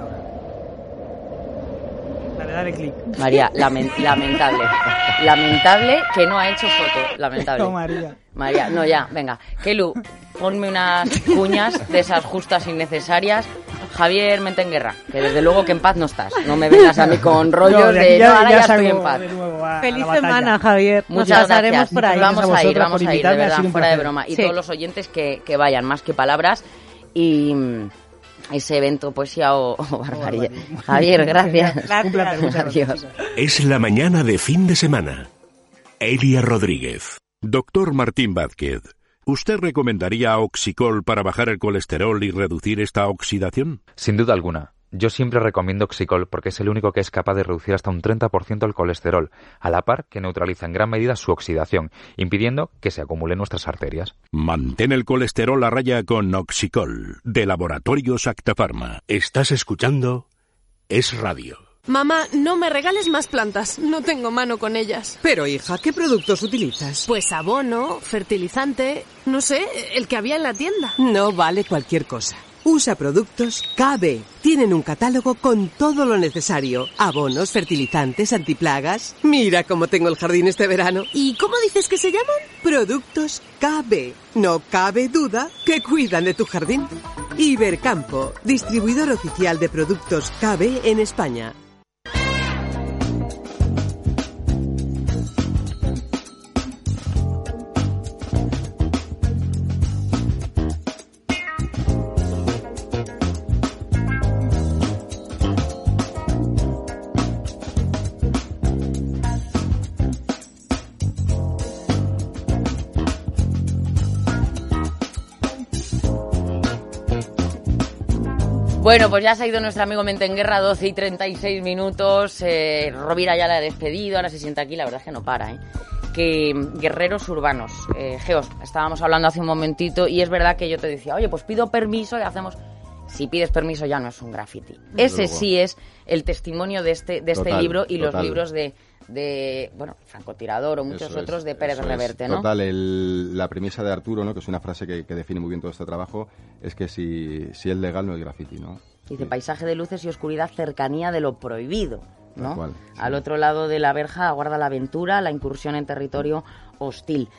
Dale clic. María, lamentable. Lamentable que no ha hecho foto. Lamentable. No, María. María, no, ya, venga. Kelu, ponme unas cuñas de esas justas innecesarias. Javier Mentenguerra, que desde luego que en paz no estás. No me vengas a mí con rollos No, de aquí de, no, ahora ya estoy salgo en paz. de nuevo a Feliz la batalla. semana, Javier. Nos Muchas pasaremos gracias. por ahí. Gracias Vamos a a ir, vosotras vamos por a ir, de invitarme, ha verdad, sido un fuera de placer. broma. Y Sí. todos los oyentes que vayan, más que palabras. Y ese evento, poesía o barbarie. Javier, gracias. Un placer, muchas gracias, Adiós. chicas. Es la mañana de fin de semana. Elia Rodríguez. Doctor Martín Vázquez, ¿usted recomendaría Oxicol para bajar el colesterol y reducir esta oxidación? Sin duda alguna. Yo siempre recomiendo Oxicol porque es el único que es capaz de reducir hasta un 30% el colesterol, a la par que neutraliza en gran medida su oxidación, impidiendo que se acumule en nuestras arterias. Mantén el colesterol a raya con Oxicol, de Laboratorios Acta Pharma. Estás escuchando Es Radio. Mamá, no me regales más plantas. No tengo mano con ellas. Pero hija, ¿qué productos utilizas? Pues abono, fertilizante, no sé, el que había en la tienda. No vale cualquier cosa. Usa productos KB. Tienen un catálogo con todo lo necesario. Abonos, fertilizantes, antiplagas. Mira cómo tengo el jardín este verano. ¿Y cómo dices que se llaman? Productos KB. No cabe duda que cuidan de tu jardín. Ibercampo, distribuidor oficial de productos KB en España. Bueno, pues ya se ha ido nuestro amigo Mentenguerra, 12 y 36 minutos. Rovira ya la ha despedido, ahora se sienta aquí, la verdad es que no para, ¿eh? Que guerreros urbanos. Geos, estábamos hablando hace un momentito y es verdad que yo te decía, oye, pues pido permiso y hacemos... Si pides permiso ya no es un graffiti. Ese luego. sí es el testimonio de este Total, libro y los total. libros de bueno, Francotirador o muchos Eso es, otros de Pérez eso es. Reverte, ¿no? Total, la premisa de Arturo, ¿no? Que es una frase que define muy bien todo este trabajo, es que si es legal no es graffiti, ¿no? Dice, paisaje de luces y oscuridad, cercanía de lo prohibido, ¿no? Tal cual, sí. Al otro lado de la verja aguarda la aventura, la incursión en territorio hostil.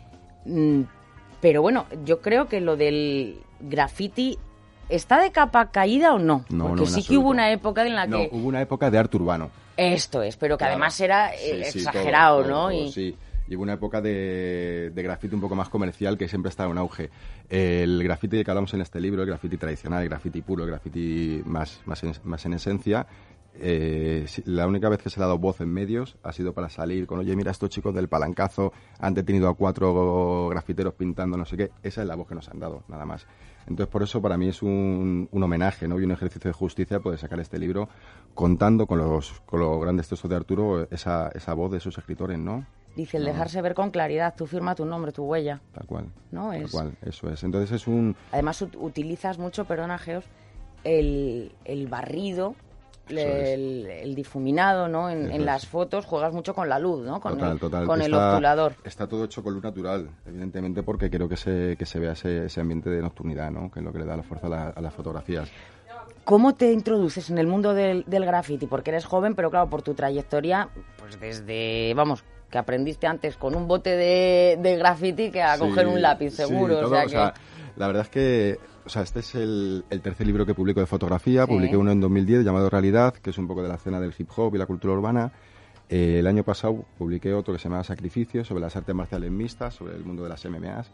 Pero bueno, yo creo que lo del graffiti... ¿Está de capa caída o no? No, Porque no, en sí que absoluto. hubo una época en la No, que... hubo una época de arte urbano. Esto es, pero que Claro. además era Sí, sí, exagerado, todo, ¿no? todo, Y... sí. Y hubo una época de graffiti un poco más comercial que siempre estaba en auge. El graffiti que hablamos en este libro, el graffiti tradicional, el graffiti puro, el graffiti más en esencia, la única vez que se le ha dado voz en medios ha sido para salir con, oye, mira, estos chicos del Palancazo han detenido a 4 grafiteros pintando no sé qué. Esa es la voz que nos han dado, nada más. Entonces, por eso para mí es un homenaje, ¿no? Y un ejercicio de justicia poder sacar este libro contando con los grandes textos de Arturo esa voz de esos escritores, ¿no? Dice, el dejarse ver con claridad, tú firma tu nombre, tu huella. Tal cual. No, Tal es... cual, eso es. Entonces es un... Además utilizas mucho, perdona, Geos, el barrido el difuminado, ¿no? En las fotos juegas mucho con la luz, ¿no? Con el obturador. Está todo hecho con luz natural, evidentemente, porque creo que se vea ese ambiente de nocturnidad, ¿no? Que es lo que le da la fuerza a las fotografías. ¿Cómo te introduces en el mundo del graffiti? Porque eres joven, pero claro, por tu trayectoria, pues desde, que aprendiste antes con un bote de graffiti que a coger un lápiz, seguro. Sí, todo, la verdad es que, este es el tercer libro que publico de fotografía. Sí. Publiqué uno en 2010 llamado Realidad, que es un poco de la escena del hip hop y la cultura urbana. El año pasado publiqué otro que se llama Sacrificio, sobre las artes marciales mixtas, sobre el mundo de las MMAs.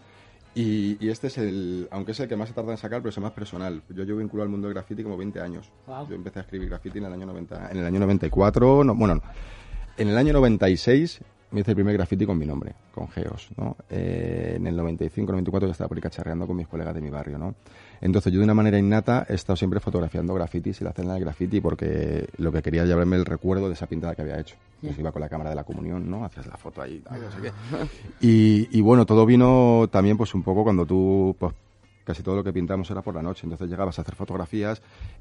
Y este es aunque es el que más se tarda en sacar, pero es el más personal. Yo llevo vinculado al mundo del graffiti como 20 años. Wow. Yo empecé a escribir graffiti en el año 94, en el año 96 me hice el primer graffiti con mi nombre, con Geos, ¿no? En el 95, 94 ya estaba por ahí cacharreando con mis colegas de mi barrio, ¿no? Entonces yo de una manera innata he estado siempre fotografiando grafitis y la escena del graffiti porque lo que quería es llevarme el recuerdo de esa pintada que había hecho. Entonces iba con la cámara de la comunión, ¿no? Hacías la foto ahí, no sé qué. Y bueno, todo vino también pues un poco cuando tú, pues casi todo lo que pintamos era por la noche, entonces llegabas a hacer fotografías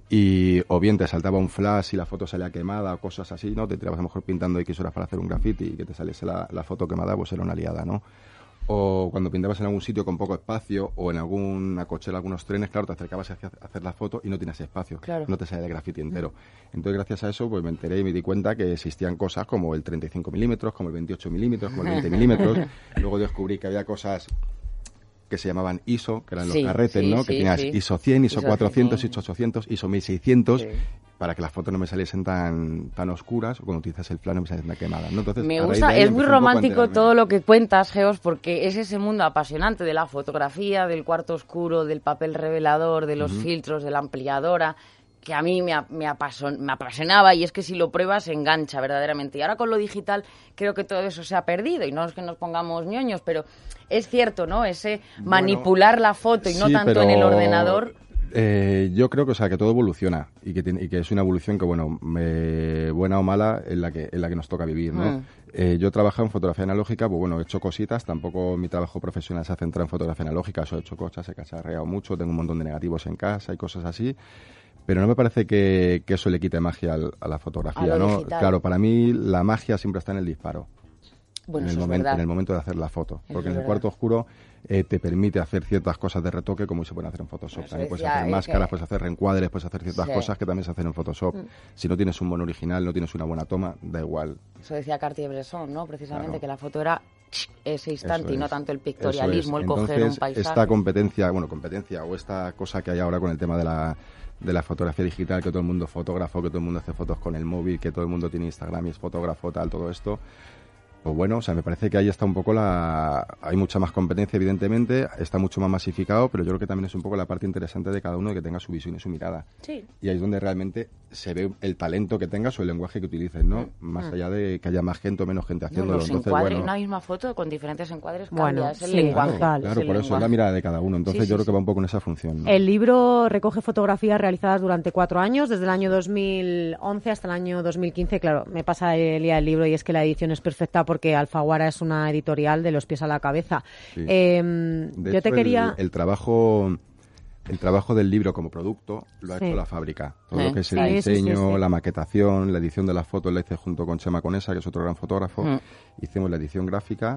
y o bien te saltaba un flash y la foto salía quemada o cosas así, ¿no? Te tirabas a lo mejor pintando X horas para hacer un graffiti y que te saliese la foto quemada, pues era una liada, ¿no? O cuando pintabas en algún sitio con poco espacio o en alguna cochera, algunos trenes, claro, te acercabas a hacer la foto y no tenías espacio, claro. No te salía el graffiti entero. Entonces, gracias a eso, pues me enteré y me di cuenta que existían cosas como el 35 milímetros, como el 28 milímetros, como el 20 milímetros. Luego descubrí que había cosas que se llamaban ISO, que eran los carretes, ¿no? Que tenías ISO 100, ISO 400, ISO 800, ISO 1600, para que las fotos no me saliesen tan oscuras, o cuando utilizas el plano no me saliesen tan quemadas, ¿no? Entonces, me gusta, es muy romántico todo lo que cuentas, Geos, porque es ese mundo apasionante de la fotografía, del cuarto oscuro, del papel revelador, de los filtros, de la ampliadora, que a mí me apasionaba, y es que si lo pruebas engancha verdaderamente. Y ahora con lo digital creo que todo eso se ha perdido, y no es que nos pongamos ñoños, pero es cierto, ¿no? Ese manipular la foto y no tanto en el ordenador. Yo creo que, que todo evoluciona y que es una evolución que, buena o mala, es la que nos toca vivir, ¿no? Yo trabajo en fotografía analógica, pues he hecho cositas, tampoco mi trabajo profesional se ha centrado en fotografía analógica, he hecho cosas, he cacharreado mucho, tengo un montón de negativos en casa y cosas así. Pero no me parece que eso le quite magia a la fotografía, ¿no? Digital. Claro, para mí la magia siempre está en el disparo. Bueno, en el momento de hacer la foto. Porque en el cuarto oscuro te permite hacer ciertas cosas de retoque como se pueden hacer en Photoshop. También puedes hacer máscaras, puedes hacer reencuadres, puedes hacer ciertas cosas que también se hacen en Photoshop. Si no tienes un buen original, no tienes una buena toma, da igual. Eso decía Cartier-Bresson, ¿no? Precisamente, que la foto era ese instante y no tanto el pictorialismo, el coger un paisaje. Esta competencia o esta cosa que hay ahora con el tema de la fotografía digital, que todo el mundo es fotógrafo, que todo el mundo hace fotos con el móvil, que todo el mundo tiene Instagram y es fotógrafo, todo esto. Pues me parece que ahí está un poco hay mucha más competencia, evidentemente, está mucho más masificado, pero yo creo que también es un poco la parte interesante de cada uno de que tenga su visión y su mirada. Sí. Y ahí es donde realmente se ve el talento que tengas o el lenguaje que utilices, ¿no? Más allá de que haya más gente o menos gente haciéndolo. Los entonces, encuadres, una misma foto con diferentes encuadres cambia, es el lenguaje. Claro, por eso es la mirada de cada uno. Entonces yo creo que va un poco en esa función, ¿no? El libro recoge fotografías realizadas durante 4 años, desde el año 2011 hasta el año 2015. Claro, me pasa el libro y es que la edición es perfecta porque Alfaguara es una editorial de los pies a la cabeza. Sí. Yo te quería... El trabajo del libro como producto lo ha hecho la fábrica. Todo lo que es el diseño, la maquetación, la edición de las fotos la hice junto con Chema Conesa, que es otro gran fotógrafo. Hicimos la edición gráfica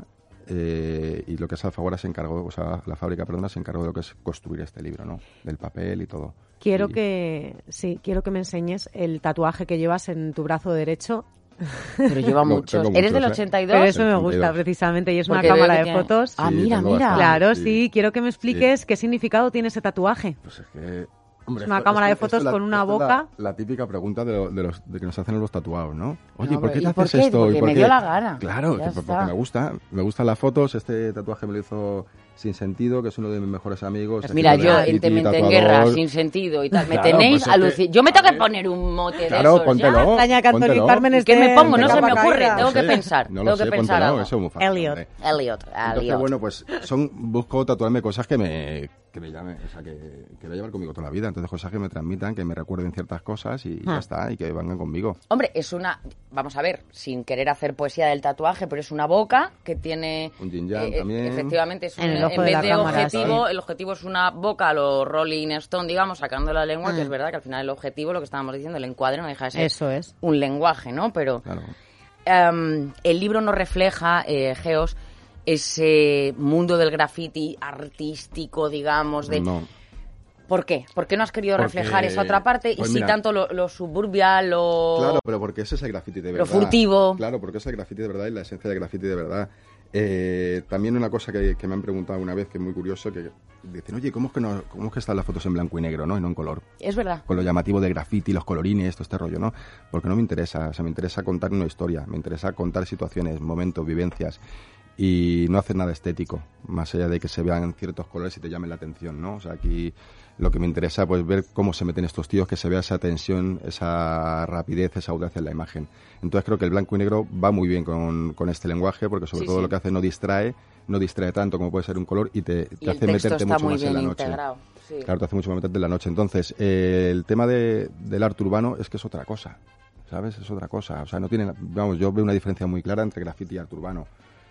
y lo que es Alfaguara la fábrica, se encargó de lo que es construir este libro, ¿no? Del papel y todo. Quiero que me enseñes el tatuaje que llevas en tu brazo derecho. Pero lleva muchos. ¿Eres del 82? Pero eso me gusta precisamente y es una cámara de fotos. Ah, mira. Claro, sí. Quiero que me expliques qué significado tiene ese tatuaje. Pues es que... Hombre, es una cámara de fotos con una boca. La típica pregunta de que nos hacen los tatuados, ¿no? Oye, ¿por qué te haces esto? Porque me dio la gana. Claro, porque me gustan las fotos. Este tatuaje me lo hizo Sin Sentido, que es uno de mis mejores amigos. Pues mira, yo en Mente en Guerra, Sin Sentido y tal. Me tenéis alucinado. Yo me tengo que poner un mote de esos. Póntelo. ¿Qué me pongo? No se me ocurre. Tengo que pensar. No lo sé, póntelo. Eso es muy fácil. Elliot. Entonces, pues busco tatuarme cosas que que me llame, o sea, que voy a llevar conmigo toda la vida. Entonces, cosas que me transmitan, que me recuerden ciertas cosas y ya está, y que vengan conmigo. Hombre, es una, vamos a ver, sin querer hacer poesía del tatuaje, pero es una boca que tiene... Un yin yang también. Efectivamente, es En el ojo en de vez la de cámara, objetivo, sí. el objetivo es una boca a lo Rolling Stone, digamos, sacando la lengua, que es verdad que al final el objetivo, lo que estábamos diciendo, el encuadre no deja de ser Eso es. un lenguaje, ¿no? Pero Claro. El libro no refleja, Geos, ese mundo del graffiti artístico, digamos, de... No. ¿Por qué? ¿Por qué no has querido Porque, reflejar esa otra parte? pues y mira, si tanto lo suburbial, Claro, pero porque ese es el graffiti de lo verdad. furtivo. Claro, porque es el graffiti de verdad y la esencia del graffiti de verdad. También una cosa que me han preguntado una vez, que es muy curioso, que dicen, oye, ¿cómo es que están las fotos en blanco y negro, no? Y no en color. Es verdad. Con lo llamativo de graffiti, los colorines, todo este rollo, ¿no? Porque no me interesa, o sea, me interesa contar una historia, me interesa contar situaciones, momentos, vivencias, y no hacer nada estético, más allá de que se vean ciertos colores y te llamen la atención, ¿no? O sea, aquí lo que me interesa pues ver cómo se meten estos tíos, que se vea esa tensión, esa rapidez, esa audacia en la imagen. Entonces creo que el blanco y negro va muy bien con este lenguaje, porque sobre todo lo que hace no distrae tanto como puede ser un color y te hace meterte mucho más en la noche. Sí. Claro, te hace mucho más meterte en la noche. Entonces, el tema del arte urbano es que es otra cosa, ¿sabes? Es otra cosa. O sea, no tiene, vamos, yo veo una diferencia muy clara entre graffiti y arte urbano.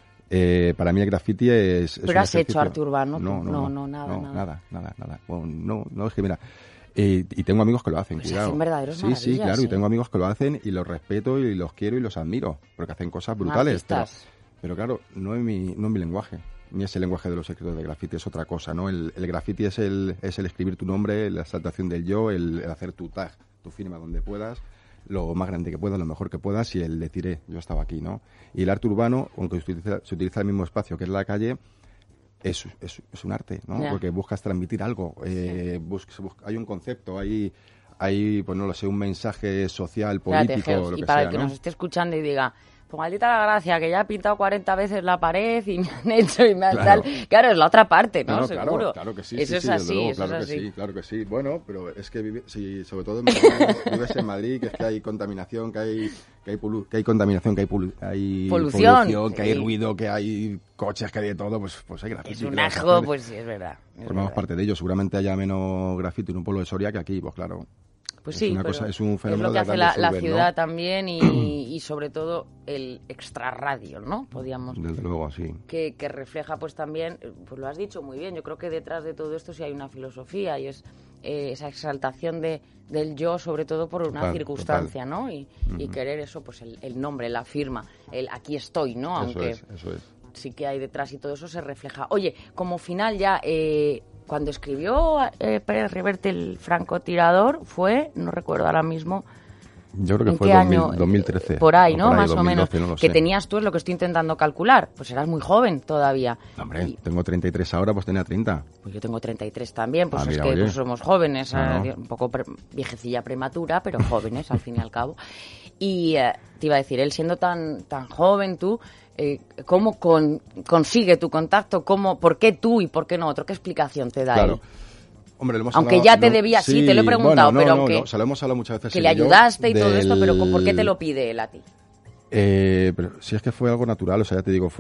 Para mí el graffiti es ¿Pero un has ejercicio... hecho arte urbano? No, nada. Bueno, no, es que mira, y tengo amigos que lo hacen, Pues cuidado. hacen verdaderos Sí, maravillas, claro, ¿eh? y tengo amigos que lo hacen y los respeto y los quiero y los admiro, porque hacen cosas brutales. Pero claro, no es mi lenguaje, ni es el lenguaje de los escritores de graffiti, es otra cosa, ¿no? El graffiti es el escribir tu nombre, la exaltación del yo, el hacer tu tag, tu firma donde puedas, lo más grande que puedas, lo mejor que puedas, y el decir, yo estaba aquí, ¿no? Y el arte urbano, aunque se utiliza el mismo espacio que es la calle, es un arte, ¿no? Ya. Porque buscas transmitir algo, hay un concepto, hay pues no lo sé, un mensaje social, político, Espérate, Geos, lo y que para sea, el que ¿no? nos esté escuchando y diga, pues maldita la gracia, que ya he pintado 40 veces la pared y me han hecho y me han Claro. tal. Claro, es la otra parte, ¿no? Claro, Seguro. claro que sí. Eso sí, es sí, así, desde luego, eso claro es que así. sí, claro que sí. Bueno, pero es que sobre todo vives en Madrid, que es que hay contaminación, que hay contaminación, que hay Polución, que hay sí. ruido, que hay coches, que hay de todo, pues hay graffiti. Es un ¿qué vas a ajo, hacer? pues sí, es verdad. Formamos parte de ello. Seguramente haya menos graffiti en un pueblo de Soria que aquí, pues claro. Pues Es sí, una pero cosa, es un fenómeno lo que de hace grandes la urbes, ¿no? ciudad también y sobre todo el extrarradio, ¿no? Podíamos... Desde luego, sí. Que refleja pues también, pues lo has dicho muy bien, yo creo que detrás de todo esto sí hay una filosofía y es esa exaltación del yo, sobre todo por una Total, circunstancia, total. ¿no? Y querer eso, pues el nombre, la firma, el aquí estoy, ¿no? Aunque Eso es. sí que hay detrás y todo eso se refleja. Oye, como final ya, cuando escribió Pérez Reverte el francotirador fue, no recuerdo ahora mismo, Yo creo que ¿en fue qué año? 2013. Por ahí, o ¿no? Más 2012, o menos. no lo Que sé. tenías tú, es lo que estoy intentando calcular. Pues eras muy joven todavía. Hombre, tengo 33 ahora, pues tenía 30. Pues yo tengo 33 también, pues Ah, es mira, que oye. pues somos jóvenes, Claro. un poco viejecilla prematura, pero jóvenes al fin y al cabo. Y te iba a decir, él siendo tan joven tú, ¿cómo consigue tu contacto? ¿Por qué tú y por qué no otro? ¿Qué explicación te da Claro. él? Hombre, lo hemos Aunque hablado- ya te debía, sí, te lo he preguntado, pero aunque... o sea, lo hemos hablado muchas veces. Que él le y yo ayudaste y todo esto, pero del- ¿por qué te lo pide él a ti? Pero si es que fue algo natural, o sea, ya te digo, fue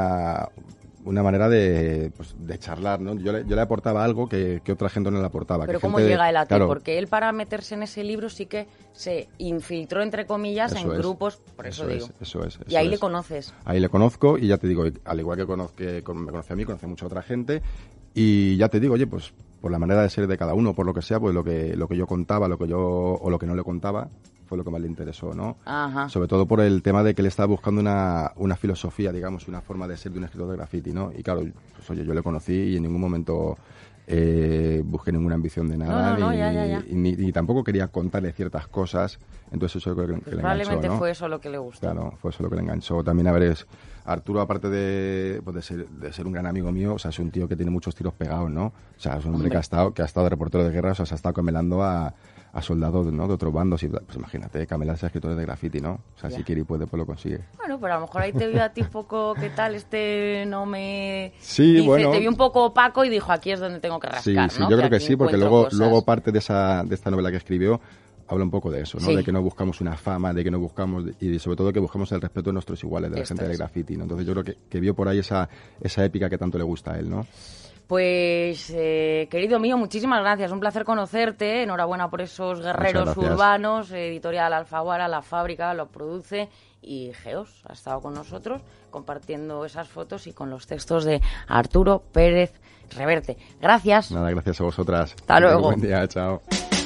una manera de charlar, ¿no? Yo le aportaba algo que otra gente no le aportaba. Pero que ¿cómo gente- llega él a ti? claro, Porque él para meterse en ese libro sí que se infiltró, entre comillas, en Eso es. grupos, por eso digo. Eso es. Y ahí le conoces. Ahí le conozco y ya te digo, al igual que me conoce a mí, conoce a mucha otra gente y ya te digo, oye, pues por la manera de ser de cada uno, por lo que sea, pues lo que yo contaba, o lo que no le contaba, fue lo que más le interesó, ¿no? Ajá. Sobre todo por el tema de que él estaba buscando una filosofía, digamos, una forma de ser de un escritor de graffiti, ¿no? Y claro, pues oye, yo le conocí y en ningún momento busqué ninguna ambición de nada, No, ya. ni tampoco quería contarle ciertas cosas, entonces eso creo que Pues le probablemente enganchó, ¿no? fue eso lo que le gustó. Claro, fue eso lo que le enganchó. También, a ver, Arturo, aparte de ser un gran amigo mío, o sea, es un tío que tiene muchos tiros pegados, ¿no? O sea, es un hombre que ha estado de reportero de guerra, o sea, se ha estado camelando a soldados, ¿no? De otros bandos y pues imagínate, camelarse a escritores de graffiti, ¿no? O sea, Ya. si quiere y puede, pues lo consigue. Bueno, pero a lo mejor ahí te vio a ti un poco, ¿qué tal? No me... Sí, Dice, bueno. te vio un poco opaco y dijo, aquí es donde tengo que Sí, rascar, sí, ¿no? yo creo que aquí sí, porque encuentro cosas. luego parte de esta novela que escribió habla un poco de eso, ¿no? Sí. De que no buscamos una fama, de que no buscamos, y sobre todo que buscamos el respeto de nuestros iguales, de la Esto gente del es. graffiti, ¿no? Entonces yo creo que vio por ahí esa épica que tanto le gusta a él, ¿no? Pues, querido mío, muchísimas gracias. Un placer conocerte. Enhorabuena por esos guerreros urbanos. Editorial Alfaguara, La Fábrica, lo produce. Y Geos ha estado con nosotros compartiendo esas fotos y con los textos de Arturo Pérez Reverte. Gracias. Nada, gracias a vosotras. Hasta luego. Buen día, chao.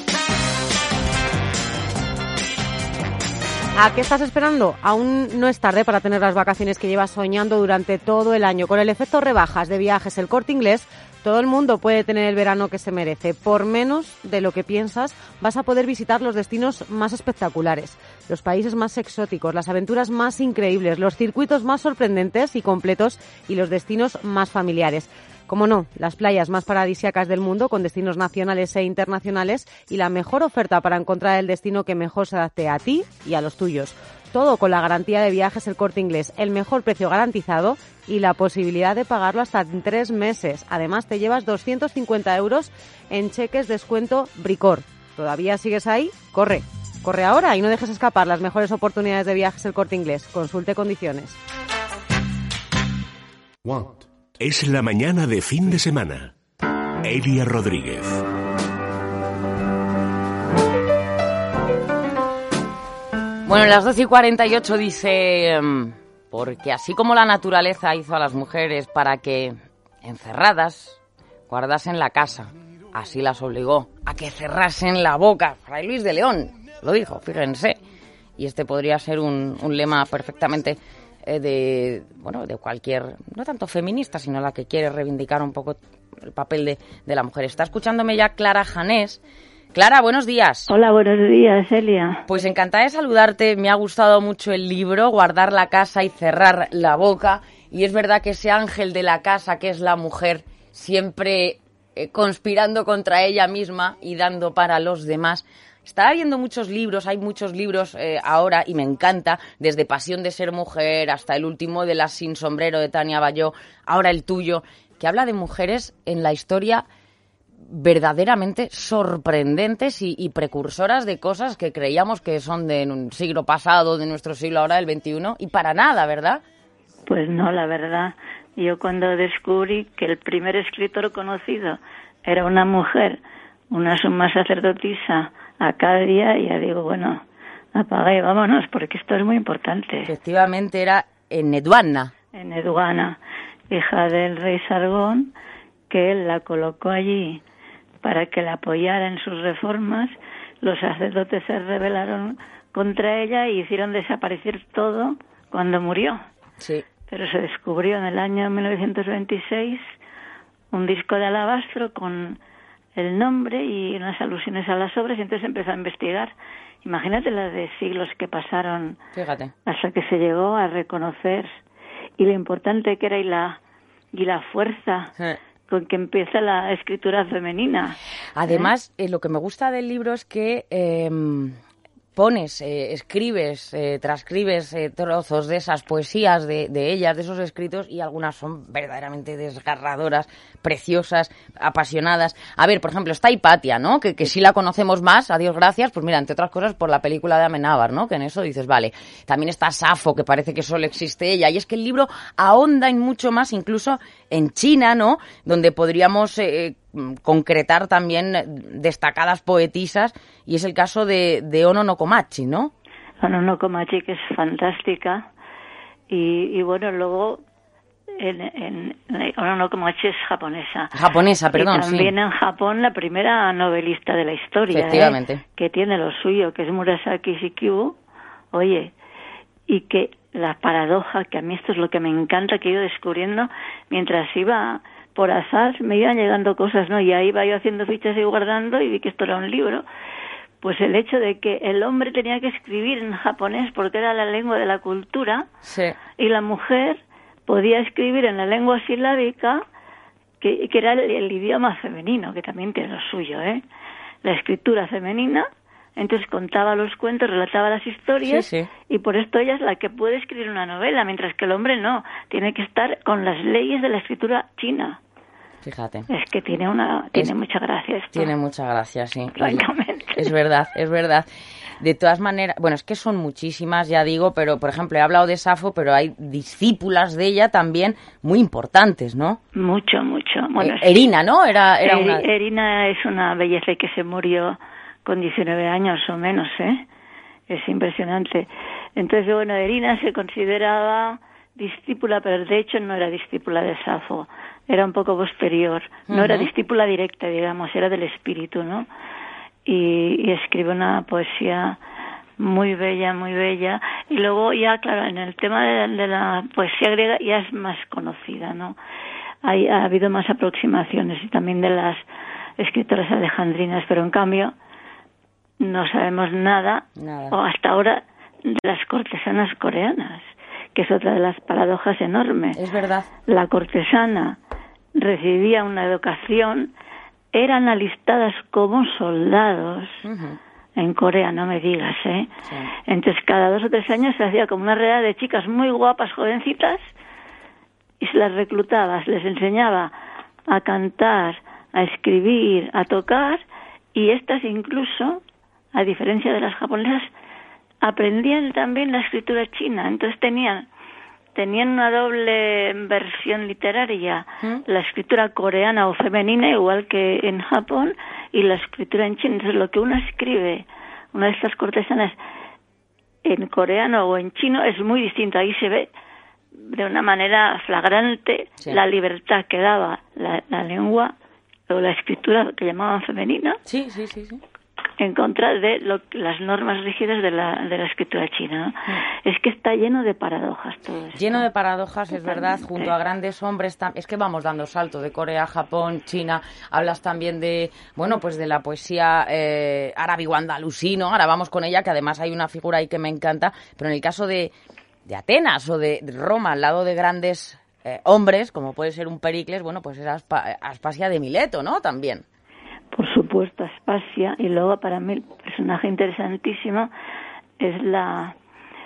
¿A qué estás esperando? Aún no es tarde para tener las vacaciones que llevas soñando durante todo el año. Con el efecto rebajas de Viajes El Corte Inglés, todo el mundo puede tener el verano que se merece. Por menos de lo que piensas, vas a poder visitar los destinos más espectaculares, los países más exóticos, las aventuras más increíbles, los circuitos más sorprendentes y completos y los destinos más familiares. Como no, las playas más paradisíacas del mundo con destinos nacionales e internacionales y la mejor oferta para encontrar el destino que mejor se adapte a ti y a los tuyos. Todo con la garantía de Viajes El Corte Inglés, el mejor precio garantizado y la posibilidad de pagarlo hasta en 3 meses. Además, te llevas 250 € en cheques descuento Bricor. ¿Todavía sigues ahí? Corre ahora y no dejes escapar las mejores oportunidades de Viajes El Corte Inglés. Consulte condiciones. Es la mañana de fin de semana. Elia Rodríguez. Bueno, las 12:48 dice, porque así como la naturaleza hizo a las mujeres para que, encerradas, guardasen la casa, así las obligó a que cerrasen la boca. Fray Luis de León lo dijo, fíjense. Y este podría ser un lema perfectamente de cualquier, no tanto feminista, sino la que quiere reivindicar un poco el papel de la mujer. Está escuchándome ya Clara Janés. Clara, buenos días. Hola, buenos días, Elia. Pues encantada de saludarte. Me ha gustado mucho el libro, Guardar la casa y cerrar la boca. Y es verdad que ese ángel de la casa, que es la mujer, siempre conspirando contra ella misma y dando para los demás. Está habiendo muchos libros, hay muchos libros ahora, y me encanta, desde Pasión de ser mujer hasta el último de Las sin sombrero de Tania Bayó, ahora el tuyo, que habla de mujeres en la historia verdaderamente sorprendentes y precursoras de cosas que creíamos que son de un siglo pasado, de nuestro siglo ahora, del XXI, y para nada, ¿verdad? Pues no, la verdad. Yo cuando descubrí que el primer escritor conocido era una mujer, una suma sacerdotisa, Acadia, ya digo, bueno, apaga y vámonos, porque esto es muy importante. Efectivamente, era Enheduanna. Enheduanna, hija del rey Sargón, que él la colocó allí para que la apoyara en sus reformas. Los sacerdotes se rebelaron contra ella y hicieron desaparecer todo cuando murió. Sí. Pero se descubrió en el año 1926 un disco de alabastro con el nombre y unas alusiones a las obras, y entonces empezó a investigar. Imagínate las de siglos que pasaron. Fíjate. Hasta que se llegó a reconocer y lo importante que era y la fuerza con que empieza la escritura femenina. Además, lo que me gusta del libro es que pones, escribes, transcribes trozos de esas poesías de ellas, de esos escritos, y algunas son verdaderamente desgarradoras, preciosas, apasionadas. A ver, por ejemplo, está Hipatia, ¿no? Que sí la conocemos más, a Dios gracias, pues mira, entre otras cosas por la película de Amenábar, ¿no? Que en eso dices, vale. También está Safo, que parece que solo existe ella, y es que el libro ahonda en mucho más, incluso en China, ¿no? Donde podríamos concretar también destacadas poetisas, y es el caso de Ono no Komachi, ¿no? Ono no Komachi, que es fantástica, y bueno, luego Ono no Komachi es japonesa. Japonesa, perdón, y también sí. En Japón la primera novelista de la historia, efectivamente, que tiene lo suyo, que es Murasaki Shikibu. Oye, y que la paradoja, que a mí esto es lo que me encanta, que he ido descubriendo mientras iba por azar, me iban llegando cosas, ¿no? Y ahí iba yo haciendo fichas y guardando, y vi que esto era un libro. Pues el hecho de que el hombre tenía que escribir en japonés porque era la lengua de la cultura, sí, y la mujer podía escribir en la lengua silábica, que era el idioma femenino, que también tiene lo suyo, la escritura femenina. Entonces contaba los cuentos, relataba las historias, sí. Y por esto ella es la que puede escribir una novela, mientras que el hombre no, tiene que estar con las leyes de la escritura china. Fíjate. Es que tiene mucha gracia esto. Tiene mucha gracia, sí. Francamente. Es verdad, es verdad. De todas maneras, bueno, es que son muchísimas, ya digo, pero, por ejemplo, he hablado de Safo, pero hay discípulas de ella también muy importantes, ¿no? Mucho. Bueno, Erina, ¿no? Era una... Erina es una belleza que se murió con 19 años o menos, ¿eh? Es impresionante. Entonces, bueno, Erina se consideraba discípula, pero de hecho no era discípula de Safo, era un poco posterior. No era discípula directa, digamos, era del espíritu, ¿no? Y escribe una poesía muy bella, y luego ya, claro, en el tema de la poesía griega ya es más conocida, ¿no? Ha habido más aproximaciones y también de las escritoras alejandrinas, pero en cambio no sabemos nada, o hasta ahora, de las cortesanas coreanas, que es otra de las paradojas enormes. Es verdad. La cortesana recibía una educación, eran alistadas como soldados en Corea, no me digas, ¿eh? Sí. Entonces cada 2 o 3 años se hacía como una redada de chicas muy guapas, jovencitas, y se las reclutaba, les enseñaba a cantar, a escribir, a tocar, y estas incluso, a diferencia de las japonesas, aprendían también la escritura china. Entonces tenían una doble versión literaria, la escritura coreana o femenina, igual que en Japón, y la escritura en chino. Entonces lo que uno escribe, una de estas cortesanas, en coreano o en chino, es muy distinto. Ahí se ve de una manera flagrante la libertad que daba la lengua o la escritura que llamaban femenina. Sí. En contra de las normas rígidas de la escritura china, ¿no? Es que está lleno de paradojas todo esto. Lleno de paradojas, es verdad, junto a grandes hombres. Es que vamos dando salto de Corea, Japón, China. Hablas también de, bueno, pues de la poesía árabe o andalusí, ¿no? Ahora vamos con ella, que además hay una figura ahí que me encanta. Pero en el caso de Atenas o de Roma, al lado de grandes hombres, como puede ser un Pericles, bueno, pues era Aspasia de Mileto, ¿no? También. Por supuesto, Aspasia, y luego para mí el personaje interesantísimo es la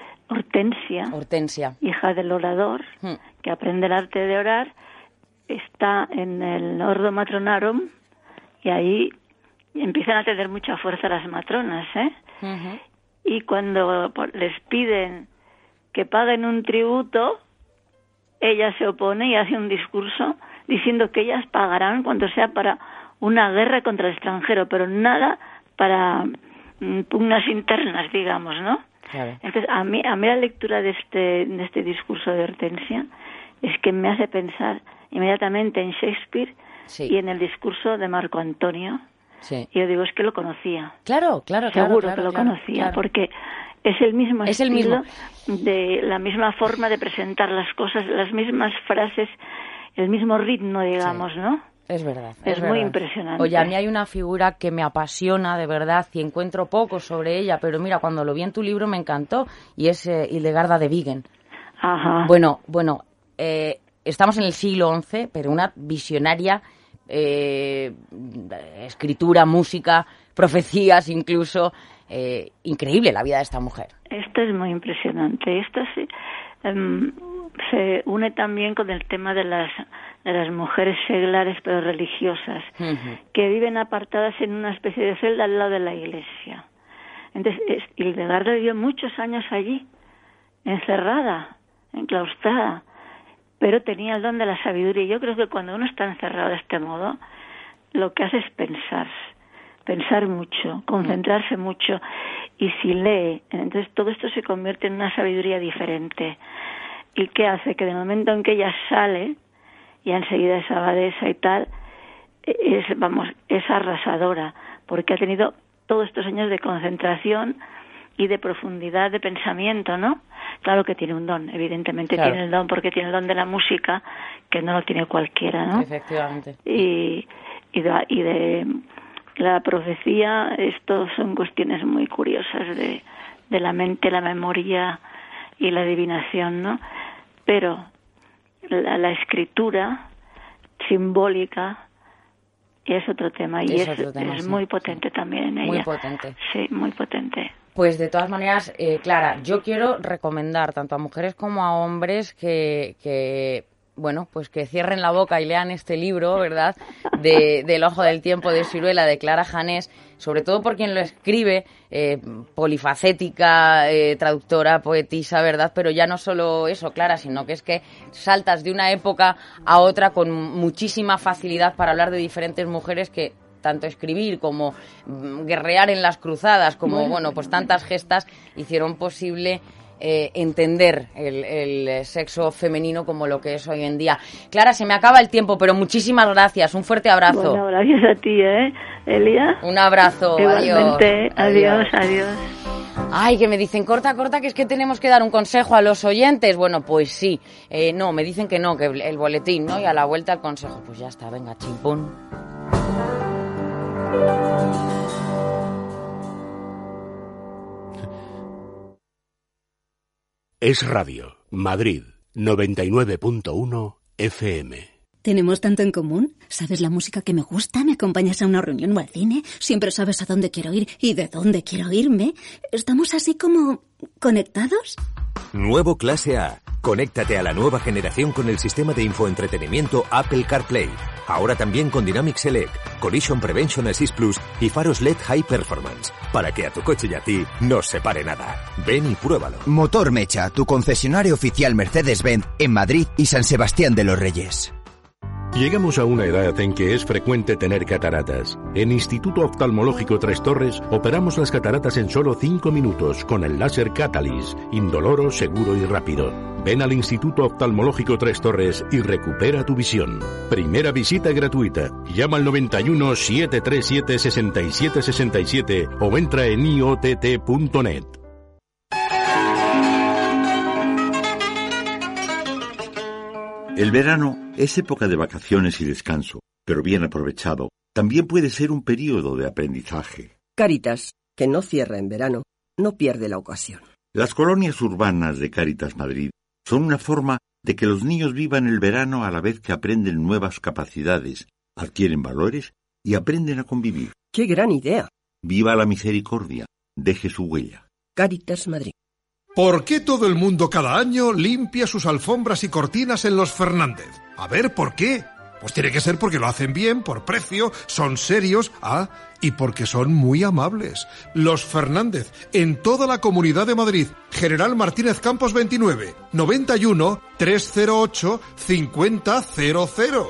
Hortensia, hija del orador, que aprende el arte de orar, está en el Ordo Matronarum, y ahí empiezan a tener mucha fuerza las matronas, ¿eh? Y cuando les piden que paguen un tributo, ella se opone y hace un discurso diciendo que ellas pagarán cuando sea para una guerra contra el extranjero, pero nada para pugnas internas, digamos, ¿no? Claro. Entonces, a mí la lectura de este discurso de Hortensia es que me hace pensar inmediatamente en Shakespeare y en el discurso de Marco Antonio. Sí. Y yo digo, es que lo conocía. Claro. Seguro que lo conocía, porque es el mismo estilo, de la misma forma de presentar las cosas, las mismas frases, el mismo ritmo, digamos, ¿no? Es verdad. Es muy impresionante. Oye, a mí hay una figura que me apasiona de verdad y encuentro poco sobre ella, pero mira, cuando lo vi en tu libro me encantó, y es Hildegarda de Bingen. Ajá. Bueno, estamos en el siglo XI, pero una visionaria, escritura, música, profecías incluso, increíble la vida de esta mujer. Esto es muy impresionante. Esto sí, se une también con el tema de las mujeres seglares pero religiosas, que viven apartadas en una especie de celda al lado de la iglesia. Entonces, Hildegarda vivió muchos años allí, encerrada, enclaustrada, pero tenía el don de la sabiduría. Yo creo que cuando uno está encerrado de este modo, lo que hace es pensar mucho, concentrarse mucho, y si lee, entonces todo esto se convierte en una sabiduría diferente. ¿Y qué hace? Que de momento en que ella sale, y enseguida es abadesa y tal, es arrasadora, porque ha tenido todos estos años de concentración y de profundidad de pensamiento, ¿no? Claro que tiene un don, evidentemente tiene el don, porque tiene el don de la música, que no lo tiene cualquiera, ¿no? Efectivamente. Y de la profecía, esto son cuestiones muy curiosas de la mente, la memoria y la adivinación, ¿no? Pero la escritura simbólica es otro tema, y es muy potente también en ella. Muy potente. Sí, muy potente. Pues de todas maneras, Clara, yo quiero recomendar tanto a mujeres como a hombres que bueno, pues que cierren la boca y lean este libro, ¿verdad?, del Ojo del Tiempo de Siruela, de Clara Janés, sobre todo por quien lo escribe, polifacética, traductora, poetisa, ¿verdad? Pero ya no solo eso, Clara, sino que es que saltas de una época a otra con muchísima facilidad para hablar de diferentes mujeres que tanto escribir como guerrear en las cruzadas, como, bueno, pues tantas gestas hicieron posible entender el sexo femenino como lo que es hoy en día. Clara, se me acaba el tiempo, pero muchísimas gracias. Un fuerte abrazo. Bueno, gracias a ti, Elia. Un abrazo. Igualmente. Adiós. Ay, que me dicen, corta, que es que tenemos que dar un consejo a los oyentes. Bueno, pues sí. No, me dicen que no, que el boletín, ¿no? Y a la vuelta el consejo. Pues ya está, venga, chimpún. Es Radio, Madrid, 99.1 FM. ¿Tenemos tanto en común? ¿Sabes la música que me gusta? ¿Me acompañas a una reunión o al cine? ¿Siempre sabes a dónde quiero ir y de dónde quiero irme? ¿Estamos así como conectados? Nuevo Clase A. Conéctate a la nueva generación con el sistema de infoentretenimiento Apple CarPlay. Ahora también con Dynamic Select, Collision Prevention Assist Plus y faros LED High Performance. Para que a tu coche y a ti no os separe nada. Ven y pruébalo. Motor Mecha, tu concesionario oficial Mercedes-Benz en Madrid y San Sebastián de los Reyes. Llegamos a una edad en que es frecuente tener cataratas. En Instituto Oftalmológico Tres Torres operamos las cataratas en solo 5 minutos con el láser Catalyst, indoloro, seguro y rápido. Ven al Instituto Oftalmológico Tres Torres y recupera tu visión. Primera visita gratuita. Llama al 91 737 6767 o entra en iott.net. El verano es época de vacaciones y descanso, pero bien aprovechado, también puede ser un periodo de aprendizaje. Cáritas, que no cierra en verano, no pierde la ocasión. Las colonias urbanas de Cáritas Madrid son una forma de que los niños vivan el verano a la vez que aprenden nuevas capacidades, adquieren valores y aprenden a convivir. ¡Qué gran idea! Viva la misericordia, deje su huella. Cáritas Madrid. ¿Por qué todo el mundo cada año limpia sus alfombras y cortinas en Los Fernández? A ver, ¿por qué? Pues tiene que ser porque lo hacen bien, por precio, son serios, y porque son muy amables. Los Fernández, en toda la Comunidad de Madrid. General Martínez Campos 29, 91 308 5000.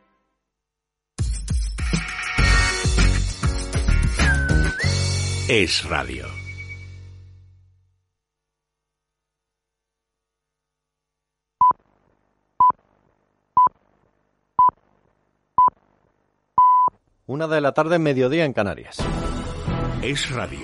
Es Radio. Una de la tarde, mediodía en Canarias. Es Radio.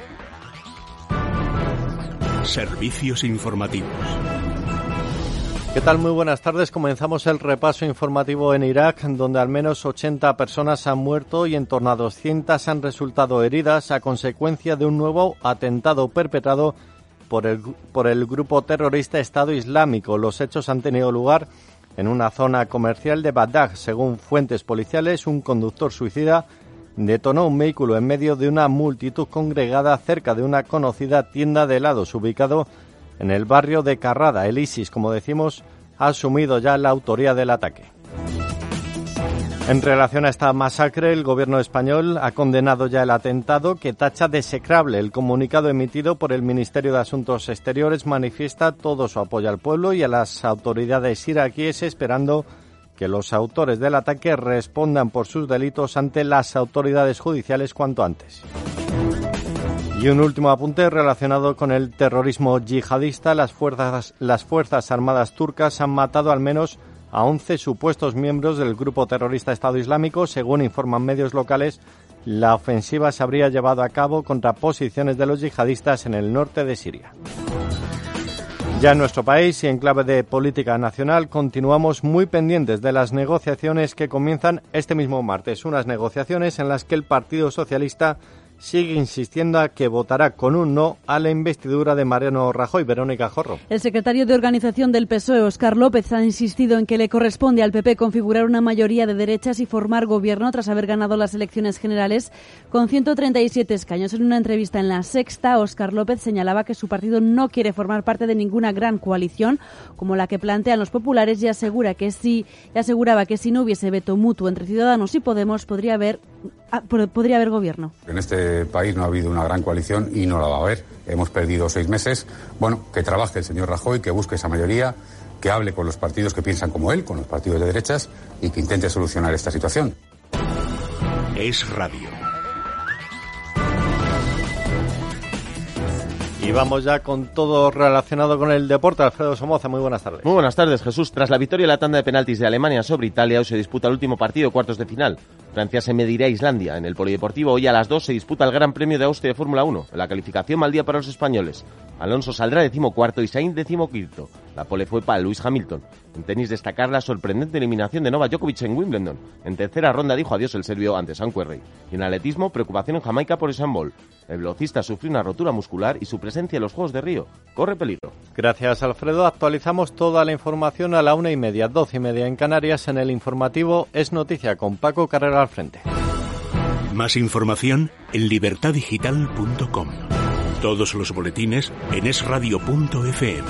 Servicios informativos. ¿Qué tal? Muy buenas tardes. Comenzamos el repaso informativo en Irak, donde al menos 80 personas han muerto y en torno a 200 han resultado heridas a consecuencia de un nuevo atentado perpetrado por el grupo terrorista Estado Islámico. Los hechos han tenido lugar en una zona comercial de Bagdad. Según fuentes policiales, un conductor suicida detonó un vehículo en medio de una multitud congregada cerca de una conocida tienda de helados ubicado en el barrio de Carrada. El ISIS, como decimos, ha asumido ya la autoría del ataque. En relación a esta masacre, el gobierno español ha condenado ya el atentado, que tacha de execrable. El comunicado emitido por el Ministerio de Asuntos Exteriores manifiesta todo su apoyo al pueblo y a las autoridades iraquíes, esperando que los autores del ataque respondan por sus delitos ante las autoridades judiciales cuanto antes. Y un último apunte relacionado con el terrorismo yihadista. Las Fuerzas Armadas turcas han matado al menos a 11 supuestos miembros del grupo terrorista Estado Islámico. Según informan medios locales, la ofensiva se habría llevado a cabo contra posiciones de los yihadistas en el norte de Siria. Ya en nuestro país y en clave de política nacional, continuamos muy pendientes de las negociaciones que comienzan este mismo martes. Unas negociaciones en las que el Partido Socialista sigue insistiendo a que votará con un no a la investidura de Mariano Rajoy. Verónica Jorro. El secretario de Organización del PSOE, Óscar López, ha insistido en que le corresponde al PP configurar una mayoría de derechas y formar gobierno tras haber ganado las elecciones generales con 137 escaños. En una entrevista en La Sexta, Óscar López señalaba que su partido no quiere formar parte de ninguna gran coalición como la que plantean los populares y aseguraba que si no hubiese veto mutuo entre Ciudadanos y Podemos podría haber gobierno. En este país no ha habido una gran coalición y no la va a haber. Hemos perdido 6 meses. Bueno, que trabaje el señor Rajoy, que busque esa mayoría, que hable con los partidos que piensan como él, con los partidos de derechas, y que intente solucionar esta situación. Es Radio. Y vamos ya con todo relacionado con el deporte. Alfredo Somoza, muy buenas tardes. Muy buenas tardes, Jesús. Tras la victoria en la tanda de penaltis de Alemania sobre Italia, hoy se disputa el último partido, cuartos de final. Francia se medirá a Islandia. En el Polideportivo, hoy a las 2 se disputa el Gran Premio de Austria de Fórmula 1. En la calificación, mal día para los españoles. Alonso saldrá 14º y Sainz 15º. La pole fue para Lewis Hamilton. En tenis, destacar la sorprendente eliminación de Novak Djokovic en Wimbledon. En tercera ronda dijo adiós el serbio ante Sam Querrey. Y en atletismo, preocupación en Jamaica por Usain Bolt. El velocista sufrió una rotura muscular y su presencia en los Juegos de Río corre peligro. Gracias, Alfredo. Actualizamos toda la información a la 1:30, 12:30 en Canarias. En el informativo Es Noticia con Paco Carrera al frente. Más información en libertadigital.com. Todos los boletines en esradio.fm.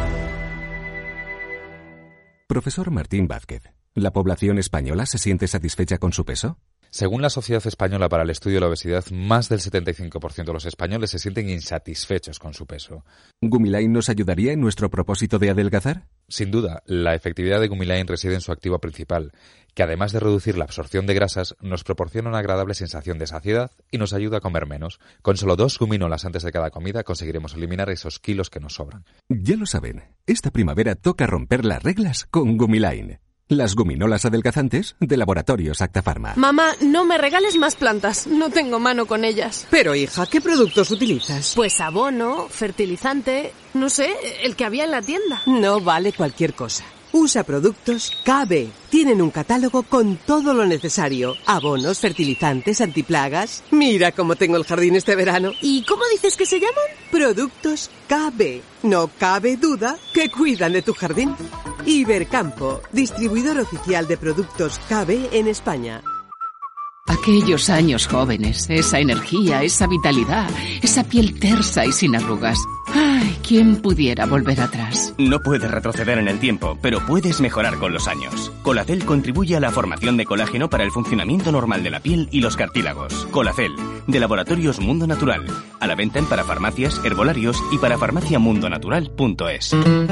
Profesor Martín Vázquez, ¿la población española se siente satisfecha con su peso? Según la Sociedad Española para el Estudio de la Obesidad, más del 75% de los españoles se sienten insatisfechos con su peso. ¿Gumilain nos ayudaría en nuestro propósito de adelgazar? Sin duda, la efectividad de Gumilain reside en su activo principal, que además de reducir la absorción de grasas, nos proporciona una agradable sensación de saciedad y nos ayuda a comer menos. Con solo 2 guminolas antes de cada comida conseguiremos eliminar esos kilos que nos sobran. Ya lo saben, esta primavera toca romper las reglas con Gumilain. Las guminolas adelgazantes de Laboratorios Acta Pharma. Mamá, no me regales más plantas. No tengo mano con ellas. Pero, hija, ¿qué productos utilizas? Pues abono, fertilizante, no sé, el que había en la tienda. No vale cualquier cosa. Usa productos KB. Tienen un catálogo con todo lo necesario. Abonos, fertilizantes, antiplagas. Mira cómo tengo el jardín este verano. ¿Y cómo dices que se llaman? Productos KB. No cabe duda que cuidan de tu jardín. Ibercampo, distribuidor oficial de productos KB en España. Aquellos años jóvenes, esa energía, esa vitalidad, esa piel tersa y sin arrugas. ¡Ay! ¿Quién pudiera volver atrás? No puedes retroceder en el tiempo, pero puedes mejorar con los años. Colacel contribuye a la formación de colágeno para el funcionamiento normal de la piel y los cartílagos. Colacel, de Laboratorios Mundo Natural. A la venta en parafarmacias, herbolarios y parafarmaciamundonatural.es.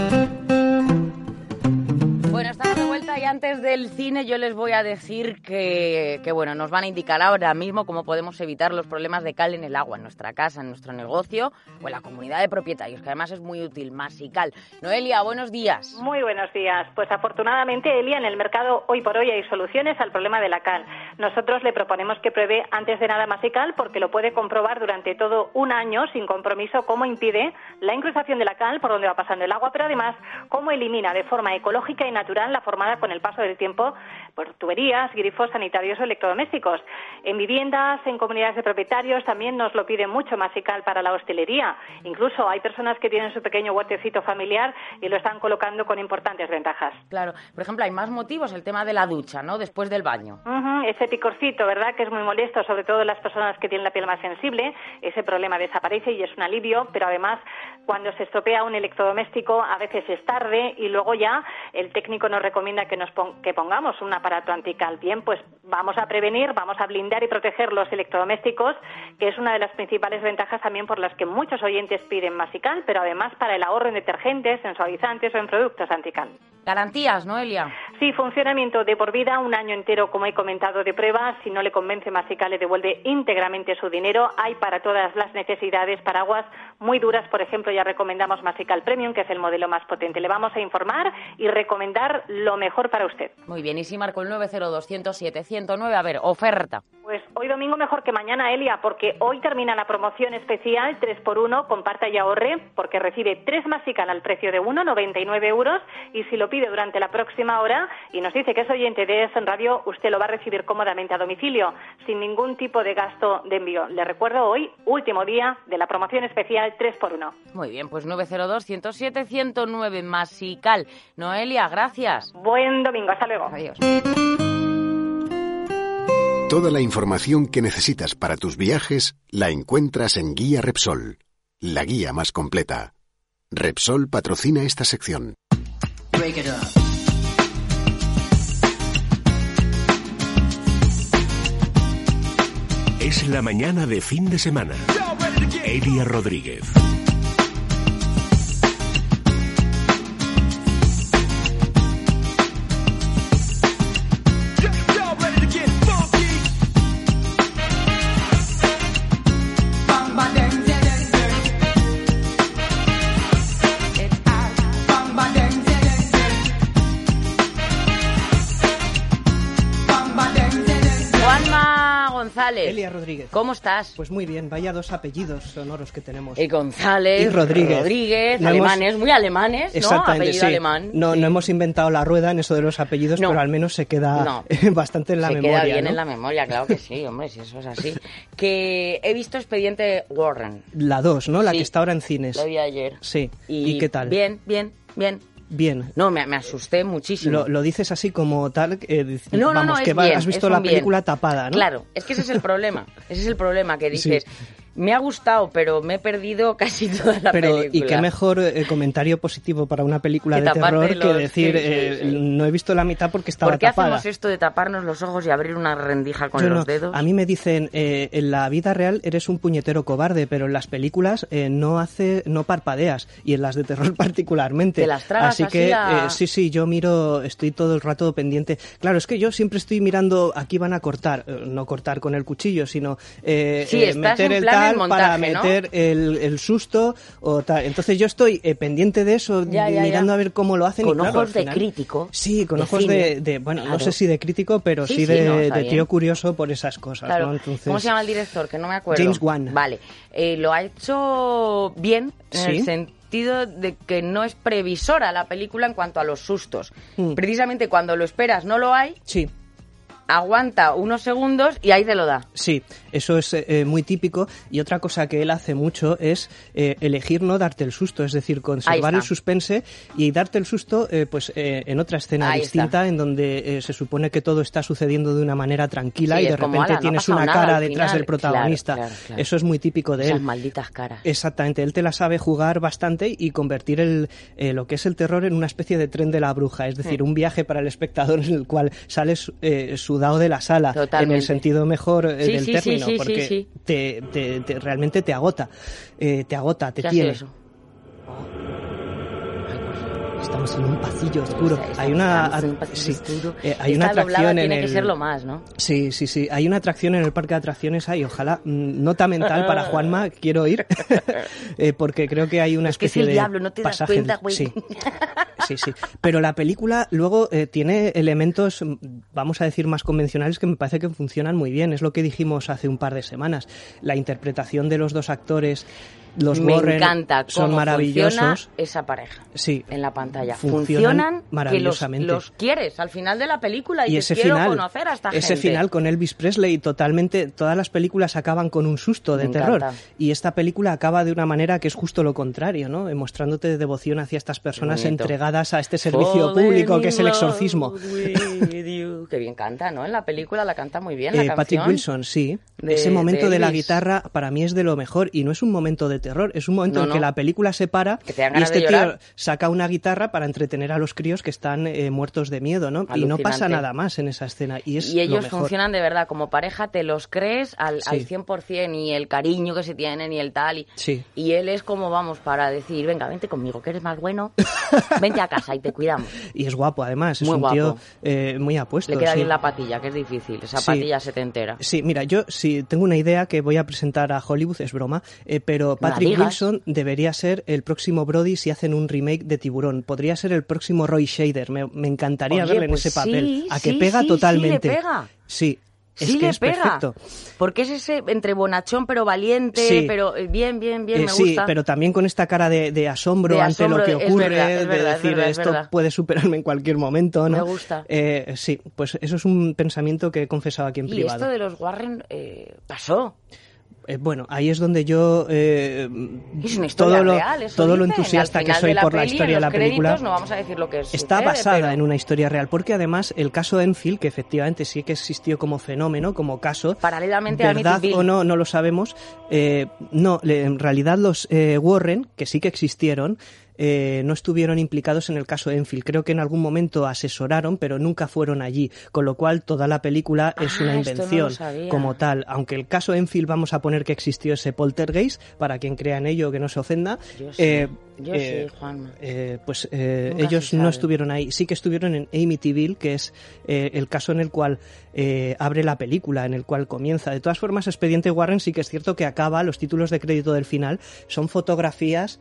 Bueno, estamos de vuelta y antes del cine yo les voy a decir que bueno, nos van a indicar ahora mismo cómo podemos evitar los problemas de cal en el agua, en nuestra casa, en nuestro negocio o en la comunidad de propietarios, que además es muy útil, Masical. Noelia, buenos días. Muy buenos días. Pues afortunadamente, Elia, en el mercado hoy por hoy hay soluciones al problema de la cal. Nosotros le proponemos que pruebe antes de nada Masical porque lo puede comprobar durante todo un año sin compromiso cómo impide la incrustación de la cal por donde va pasando el agua, pero además cómo elimina de forma ecológica y natural la formada con el paso del tiempo por tuberías, grifos sanitarios o electrodomésticos. En viviendas, en comunidades de propietarios también nos lo piden mucho Masical para la hostelería. Incluso hay personas que tienen su pequeño huertecito familiar y lo están colocando con importantes ventajas. Claro, por ejemplo, hay más motivos, el tema de la ducha, ¿no? Después del baño. Ese picorcito, ¿verdad? Que es muy molesto, sobre todo en las personas que tienen la piel más sensible. Ese problema desaparece y es un alivio, pero además cuando se estropea un electrodoméstico a veces es tarde y luego ya el técnico nos recomienda que pongamos un aparato antical. Bien, pues vamos a prevenir, vamos a blindar y proteger los electrodomésticos, que es una de las principales ventajas también por las que muchos oyentes piden Masical, pero además para el ahorro en detergentes, en suavizantes o en productos antical. ¿Garantías, Noelia? Sí, funcionamiento de por vida, un año entero, como he comentado, de prueba. Si no le convence Masical, le devuelve íntegramente su dinero. Hay para todas las necesidades, para aguas muy duras, por ejemplo, ya recomendamos Masical Premium, que es el modelo más potente. Le vamos a informar y recomendar lo mejor para usted. Muy bien, y si marco el 902-107-109, a ver, oferta. Pues hoy domingo mejor que mañana, Elia, porque hoy termina la promoción especial 3x1, comparta y ahorre, porque recibe 3 Masical al precio de 1, 99 euros, y si lo pide durante la próxima hora, llama y nos dice que es oyente de ES en Radio, usted lo va a recibir cómodamente a domicilio, sin ningún tipo de gasto de envío. Le recuerdo, hoy, último día de la promoción especial 3x1. Muy bien, pues 902-107-109 Masical. Noelia, gracias. Buen domingo, hasta luego. Adiós. Toda la información que necesitas para tus viajes la encuentras en Guía Repsol, la guía más completa. Repsol patrocina esta sección. Break it up. Es la mañana de fin de semana. Elia Rodríguez. González. Elia Rodríguez. ¿Cómo estás? Pues muy bien, vaya dos apellidos sonoros que tenemos. Y González, y Rodríguez. No alemanes, muy alemanes, ¿no? Exactamente, Apellido sí. alemán. No, sí. no hemos inventado la rueda en eso de los apellidos, pero al menos se queda bastante en la memoria. Se queda bien, ¿no? en la memoria, claro que sí, hombre, si eso es así. Que he visto Expediente Warren. La 2, ¿no? La que está ahora en cines. La vi ayer. Sí. ¿Y qué tal? Bien. Bien. No, me asusté muchísimo. Lo dices así como tal, no, vamos, que bien, has visto la película tapada, ¿no? Claro, es que ese es el problema. Ese es el problema, que dices... Sí. Me ha gustado, pero me he perdido casi toda la película. Y qué mejor comentario positivo para una película de terror que decir, sí. No he visto la mitad porque estaba tapada. ¿Por qué hacemos esto de taparnos los ojos y abrir una rendija con los dedos? A mí me dicen, en la vida real eres un puñetero cobarde, pero en las películas no parpadeas, y en las de terror particularmente. ¿Te las tragas así que sí, yo miro, estoy todo el rato pendiente. Claro, es que yo siempre estoy mirando, aquí van a cortar, no cortar con el cuchillo, sino meter el tal para meter el susto o tal. Entonces yo estoy pendiente de eso, mirando a ver cómo lo hacen. Con y claro, ojos de crítico. Sí, con ojos de bueno, claro. No sé si de crítico, pero sí de tío curioso por esas cosas. Claro. ¿no? Entonces, ¿cómo se llama el director? Que no me acuerdo. James Wan. Vale. Lo ha hecho bien en el sentido de que no es previsora la película en cuanto a los sustos. Precisamente cuando lo esperas no lo hay. Sí. Aguanta unos segundos y ahí te lo da. Sí, eso es muy típico. Y otra cosa que él hace mucho es elegir no darte el susto, es decir, conservar el suspense y darte el susto en otra escena distinta, en donde se supone que todo está sucediendo de una manera tranquila y de repente tienes una cara detrás del protagonista. Claro. Eso es muy típico de él. Esas malditas caras. Exactamente, él te la sabe jugar bastante y convertir lo que es el terror en una especie de tren de la bruja, es decir, un viaje para el espectador en el cual sales sudado de la sala. Totalmente. En el sentido mejor del término, porque realmente te agota, te tiene. Eso? Estamos en un pasillo oscuro. Hay una atracción tiene que ser lo más, ¿no? Sí. Hay una atracción en el parque de atracciones. Ojalá, nota mental para Juanma, quiero ir, porque creo que hay una especie de diablo, no te das cuenta, güey. Sí. Pero la película luego tiene elementos, vamos a decir, más convencionales que me parece que funcionan muy bien. Es lo que dijimos hace un par de semanas. La interpretación de los dos actores, los Warren, me encanta son maravillosos. Esa pareja en la pantalla. Funcionan maravillosamente. Que los quieres al final de la película y ese quiero final, conocer a esta gente. Ese final con Elvis Presley, totalmente, todas las películas acaban con un susto de terror. Y esta película acaba de una manera que es justo lo contrario, ¿no? Mostrándote devoción hacia estas personas entregadas a este servicio público que es el exorcismo. Que bien canta, ¿no? En la película la canta muy bien la canción. Patrick Wilson, sí. Ese momento de la guitarra para mí es de lo mejor y no es un momento de terror, es un momento en que la película se para y este tío saca una guitarra para entretener a los críos que están muertos de miedo, ¿no? Alucinante. Y no pasa nada más en esa escena. Y ellos funcionan de verdad como pareja, te los crees al 100%, y el cariño que se tienen y el tal. Y él es como, vamos, para decir, venga, vente conmigo, que eres más bueno, vente a casa y te cuidamos. Y es guapo, además, es un tío muy apuesto. Le queda bien la patilla, que es difícil, esa patilla setentera. Sí, mira, yo tengo una idea que voy a presentar a Hollywood, es broma, pero Patrick Wilson debería ser el próximo Brody si hacen un remake de Tiburón. Podría ser el próximo Roy Scheider. Me encantaría verle en ese papel. A que pega totalmente. Sí, le pega. Sí. Sí, le pega. Perfecto. Porque es ese entre bonachón pero valiente, pero bien, me gusta. Sí, pero también con esta cara de asombro ante lo que ocurre, es verdad, decir, esto puede superarme en cualquier momento, ¿no? Me gusta. Sí, pues eso es un pensamiento que he confesado aquí en privado. Y esto de los Warren pasó. Bueno, ahí es donde yo es una historia real, eso todo lo dicen. entusiasta que soy por la historia de la película, no vamos a decir lo que está basada en una historia real, porque además el caso Enfield, que efectivamente sí que existió como fenómeno, como caso, paralelamente verdad a o no lo sabemos, no, en realidad los Warren, que sí que existieron, no estuvieron implicados en el caso Enfield. Creo que en algún momento asesoraron, pero nunca fueron allí, con lo cual toda la película es una invención como tal. Aunque el caso Enfield, vamos a poner que existió ese poltergeist, para quien crea en ello que no se ofenda. Yo sí, Juan. Pues ellos no estuvieron ahí. Sí que estuvieron en Amityville, que es el caso en el cual abre la película, en el cual comienza. De todas formas, Expediente Warren sí que es cierto que acaba, los títulos de crédito del final son fotografías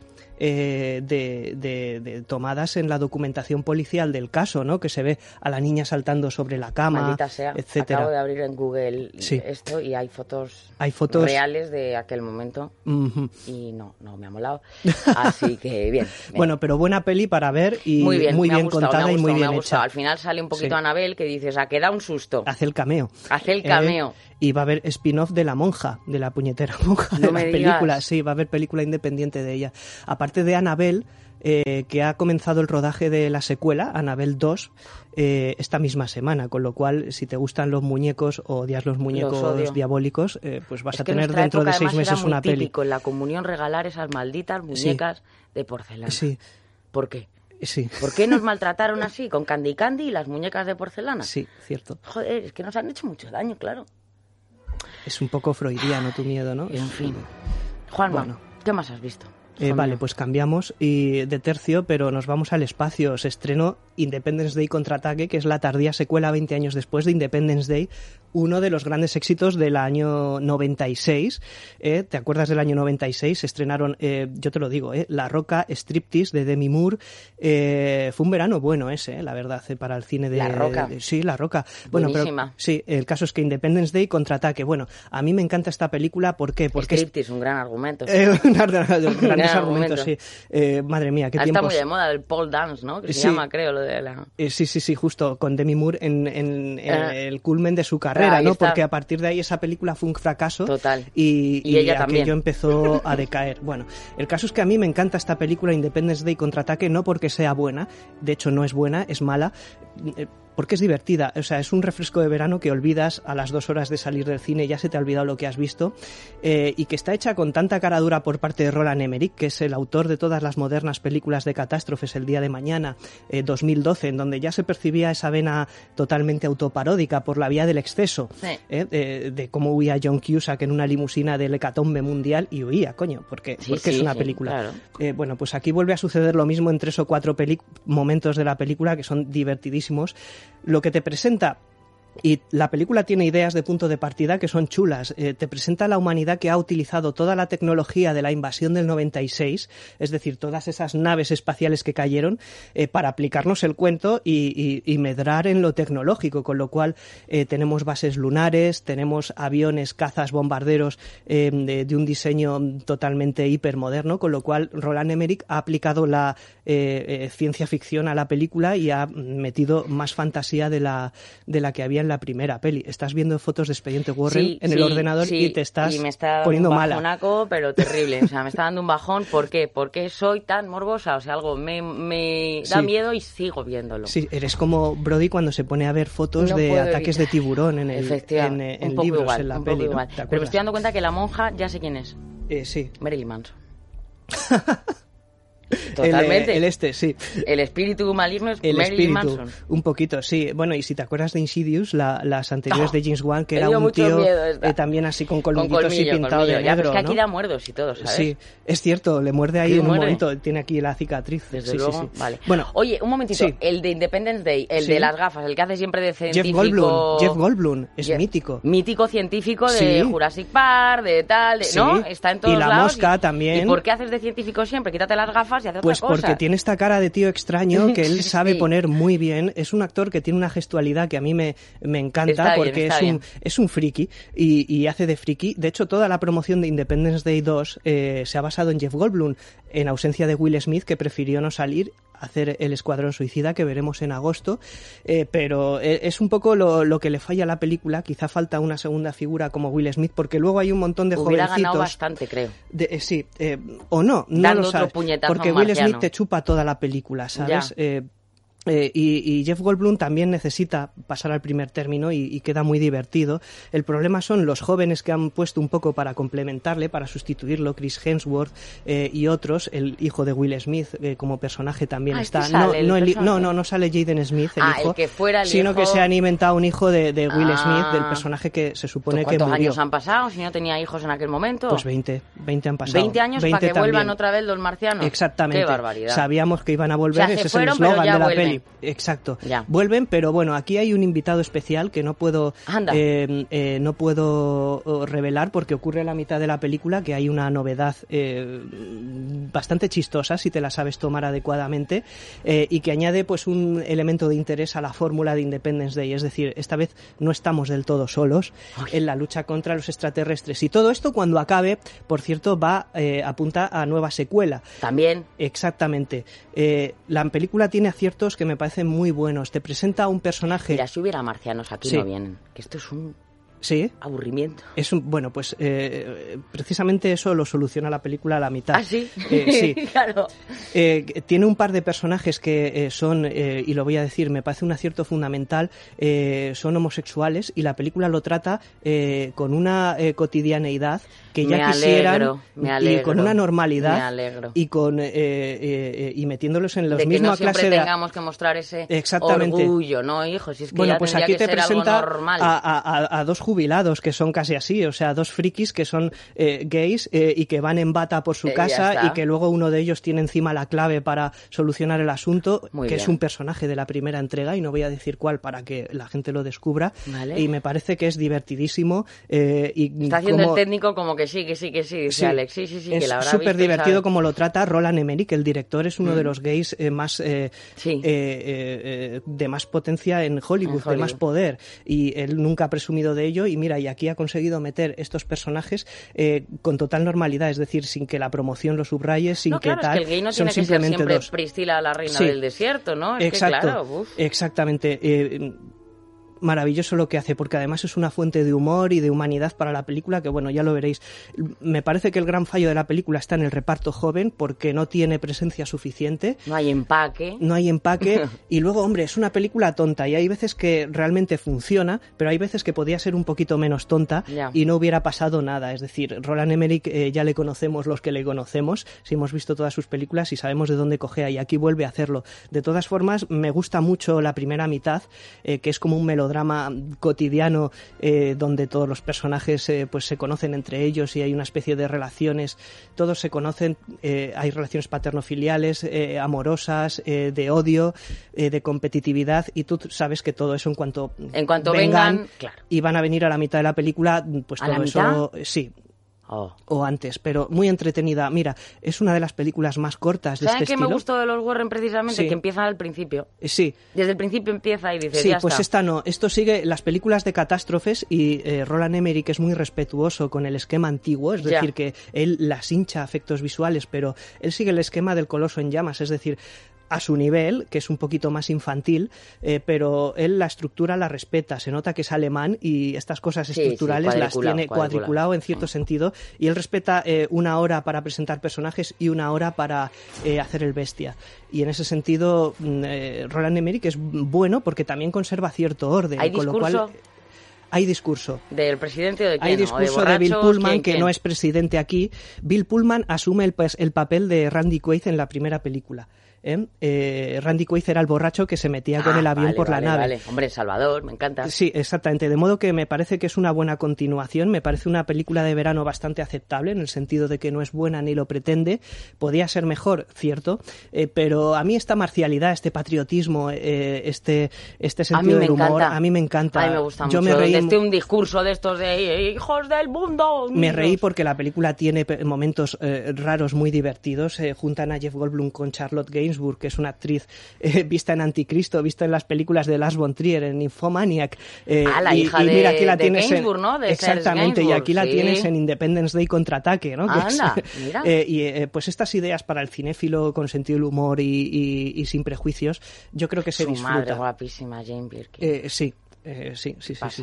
tomadas en la documentación policial del caso, ¿no? Que se ve a la niña saltando sobre la cama, maldita sea, etcétera. Acabo de abrir en Google esto y hay fotos reales de aquel momento y no me ha molado, así que bien. Bueno, pero buena peli para ver y muy bien contada y muy bien hecha. Al final sale un poquito Annabelle que dices, que da un susto. Hace el cameo. Y va a haber spin-off de la monja, de la puñetera monja de la película. Sí, va a haber película independiente de ella. Aparte de Annabelle, que ha comenzado el rodaje de la secuela, Annabelle 2, esta misma semana, con lo cual, si te gustan los muñecos o odias los muñecos diabólicos, pues vas a tener dentro de 6 meses una peli. Típico en la comunión regalar esas malditas muñecas de porcelana. Sí. ¿Por qué? Sí. ¿Por qué nos maltrataron así, con Candy y las muñecas de porcelana? Sí, cierto. Joder, es que nos han hecho mucho daño, claro. Es un poco freudiano tu miedo, ¿no? En fin. Juanma, ¿qué más has visto? Vale, pues cambiamos de tercio, pero nos vamos al espacio. Se estrenó Independence Day Contraataque, que es la tardía secuela 20 años después de Independence Day, uno de los grandes éxitos del año 96. ¿Te acuerdas del año 96? Se estrenaron, yo te lo digo, La Roca, Striptease de Demi Moore. Fue un verano bueno ese, la verdad, para el cine de... La Roca. Sí, La Roca. Bueno, buenísima. Pero, sí, el caso es que Independence Day Contraataque. Bueno, a mí me encanta esta película. ¿Por qué? Porque Striptease, un gran argumento. Grandes argumentos, sí. Madre mía, qué tiempos. Está muy de moda el pole dance, ¿no? Que se llama, creo, lo de la... Sí, justo, con Demi Moore en el culmen de su carrera, ¿no? Porque a partir de ahí esa película fue un fracaso. Total. Y ella también. Aquello empezó a decaer. Bueno, el caso es que a mí me encanta esta película Independence Day Contraataque, no porque sea buena, de hecho no es buena, es mala, porque es divertida. O sea, es un refresco de verano que olvidas a las 2 horas de salir del cine, ya se te ha olvidado lo que has visto, y que está hecha con tanta cara dura por parte de Roland Emmerich, que es el autor de todas las modernas películas de catástrofes, El día de mañana, 2012, en donde ya se percibía esa vena totalmente autoparódica por la vía del exceso, de cómo huía John Cusack en una limusina del hecatombe mundial, y huía, coño, porque es una película. Claro. Bueno, pues aquí vuelve a suceder lo mismo en 3 o 4 momentos de la película que son divertidísimos. Lo que te presenta, y la película tiene ideas de punto de partida que son chulas, te presenta la humanidad que ha utilizado toda la tecnología de la invasión del 96, es decir, todas esas naves espaciales que cayeron, para aplicarnos el cuento y medrar en lo tecnológico, con lo cual tenemos bases lunares, tenemos aviones, cazas, bombarderos de un diseño totalmente hipermoderno, con lo cual Roland Emmerich ha aplicado la ciencia ficción a la película y ha metido más fantasía de la que había en la primera peli. Estás viendo fotos de Expediente Warren en el ordenador y te estás poniendo mala. Me está dando un bajonaco, pero terrible. O sea, me está dando un bajón. ¿Por qué? Porque soy tan morbosa. O sea, algo me da miedo y sigo viéndolo. Sí, eres como Brody cuando se pone a ver fotos de ataques de tiburón en libros, en la peli. Igual. Pero me estoy dando cuenta que la monja ya sé quién es. Sí. Marilyn Manson. Totalmente. Sí. El espíritu maligno es Marilyn Manson. Un poquito, sí. Bueno, y si te acuerdas de Insidious, las anteriores de James Wan, que era un tío también así con colmillitos y pintado de negro, ya, pero es que aquí da muerdos y todo, ¿sabes? Sí, es cierto, le muerde ahí en un momento. Tiene aquí la cicatriz. Desde luego, sí. Vale. Bueno, oye, un momentito. El de Independence Day, el de las gafas, el que hace siempre de científico... Jeff Goldblum, es mítico. Mítico científico de Jurassic Park, de tal, ¿no? Está en todos lados. Y la mosca también. ¿Y por qué haces de científico siempre? Quítate las gafas y haz otra Pues otra cosa. Porque tiene esta cara de tío extraño que él sabe poner muy bien. Es un actor que tiene una gestualidad que a mí me encanta porque es un friki y hace de friki. De hecho, toda la promoción de Independence Day 2 se ha basado en Jeff Goldblum, en ausencia de Will Smith, que prefirió no salir, hacer El Escuadrón Suicida, que veremos en agosto, pero es un poco lo que le falla a la película. Quizá falta una segunda figura como Will Smith, porque luego hay un montón de Hubiera jovencitos. ganado bastante, creo. Sí, o no Dando lo sabes, otro puñetazo porque a un Will marciano. Smith te chupa toda la película, ¿sabes? Y Jeff Goldblum también necesita pasar al primer término y queda muy divertido. El problema son los jóvenes que han puesto un poco para complementarle, para sustituirlo, Chris Hemsworth y otros. El hijo de Will Smith como personaje también está. No sale Jaden Smith, el hijo, el que fuera el sino hijo... que se han inventado un hijo de Will Smith, del personaje que se supone que murió. ¿Cuántos años han pasado si no tenía hijos en aquel momento? Pues 20 han pasado. 20 años 20 para que también. Vuelvan otra vez los marcianos. Exactamente. Qué barbaridad. Sabíamos que iban a volver, ese es el eslogan de la peli. Exacto. Ya. Vuelven, pero bueno, aquí hay un invitado especial que no puedo revelar porque ocurre a la mitad de la película, que hay una novedad bastante chistosa si te la sabes tomar adecuadamente y que añade pues un elemento de interés a la fórmula de Independence Day. Es decir, esta vez no estamos del todo solos en la lucha contra los extraterrestres. Y todo esto, cuando acabe, por cierto, apunta a nueva secuela. También. Exactamente. La película tiene aciertos que me parecen muy buenos. Te presenta a un personaje... Mira, si hubiera marcianos aquí no vienen. Que esto es un... Sí. Aburrimiento. Bueno, pues precisamente eso lo soluciona la película a la mitad. ¿Ah, sí? Sí. Claro. Tiene un par de personajes que son, y lo voy a decir, me parece un acierto fundamental, son homosexuales, y la película lo trata con una cotidianeidad que ya quisieran, y con una normalidad, y con y metiéndolos en los mismos clases de... que no siempre tengamos que mostrar ese orgullo, ¿no, hijo? Si es que ya pues tendría aquí que te ser presenta algo normal. A dos jubilados que son casi así, o sea, dos frikis que son gays y que van en bata por su casa, y que luego uno de ellos tiene encima la clave para solucionar el asunto, es un personaje de la primera entrega, y no voy a decir cuál para que la gente lo descubra. Vale. Y me parece que es divertidísimo. Está haciendo el técnico como que sí, dice Alex. Sí, que la habrá visto. Es súper divertido sabe. Como lo trata Roland Emmerich, el director, es uno de los gays más de más potencia en Hollywood, de más poder, y él nunca ha presumido de ello, y mira, y aquí ha conseguido meter estos personajes con total normalidad, es decir, sin que la promoción lo subraye, sin que tal. Es que el gay no son tiene que ser siempre dos. Priscila, la reina del desierto, ¿no? Exactamente. Maravilloso lo que hace, porque además es una fuente de humor y de humanidad para la película, que bueno, ya lo veréis. Me parece que el gran fallo de la película está en el reparto joven, porque no tiene presencia suficiente. No hay empaque. Y luego, hombre, es una película tonta, y hay veces que realmente funciona, pero hay veces que podía ser un poquito menos tonta y no hubiera pasado nada. Es decir, Roland Emmerich ya le conocemos los que le conocemos, si hemos visto todas sus películas y sabemos de dónde cogea, y aquí vuelve a hacerlo. De todas formas, me gusta mucho la primera mitad, que es como un melodrama cotidiano, donde todos los personajes pues se conocen entre ellos y hay una especie de relaciones, todos se conocen, hay relaciones paterno-filiales, amorosas, de odio, de competitividad, y tú sabes que todo eso en cuanto vengan claro. Y van a venir a la mitad de la película, pues todo eso, sí. O antes, pero muy entretenida. Mira, es una de las películas más cortas de este estilo. ¿Sabes qué me gustó de los Warren precisamente? Que empiezan al principio. Sí. Desde el principio empieza y dices, sí, ya pues está. Esta no. Esto sigue las películas de catástrofes, y Roland Emmerich es muy respetuoso con el esquema antiguo, es decir, que él las hincha a efectos visuales, pero él sigue el esquema del Coloso en llamas, es decir, a su nivel, que es un poquito más infantil, pero él la estructura la respeta, se nota que es alemán y estas cosas estructurales las tiene cuadriculado en cierto sentido, y él respeta una hora para presentar personajes y una hora para hacer el bestia, y en ese sentido Roland Emmerich es bueno porque también conserva cierto orden. ¿Hay con discurso? Lo cual, hay discurso. ¿Del presidente o de quién? Hay discurso de Bill Pullman, que no es presidente aquí. Bill Pullman asume el papel de Randy Quaid en la primera película. Randy Quaid era el borracho que se metía con el avión por la nave. Vale. Hombre, Salvador, me encanta. Sí, exactamente. De modo que me parece que es una buena continuación, me parece una película de verano bastante aceptable, en el sentido de que no es buena ni lo pretende. Podía ser mejor, cierto, pero a mí esta marcialidad, este patriotismo, este sentido del humor, a mí me encanta. A mí me gusta mucho. Me reí un discurso de estos de hijos del mundo. Me reí porque la película tiene momentos raros muy divertidos. Juntan a Jeff Goldblum con Charlotte Gainsbourg, que es una actriz vista en Anticristo, vista en las películas de Lars von Trier, en Nymphomaniac. La hija de, mira, aquí la tienes Gainsbourg, ¿no? De exactamente, Gainsbourg, y aquí la tienes en Independence Day Contraataque, ¿no? Anda, mira. Pues estas ideas para el cinéfilo con sentido del humor y sin prejuicios, yo creo que se disfruta. Su madre guapísima, Jane Birkin. Sí. Sí.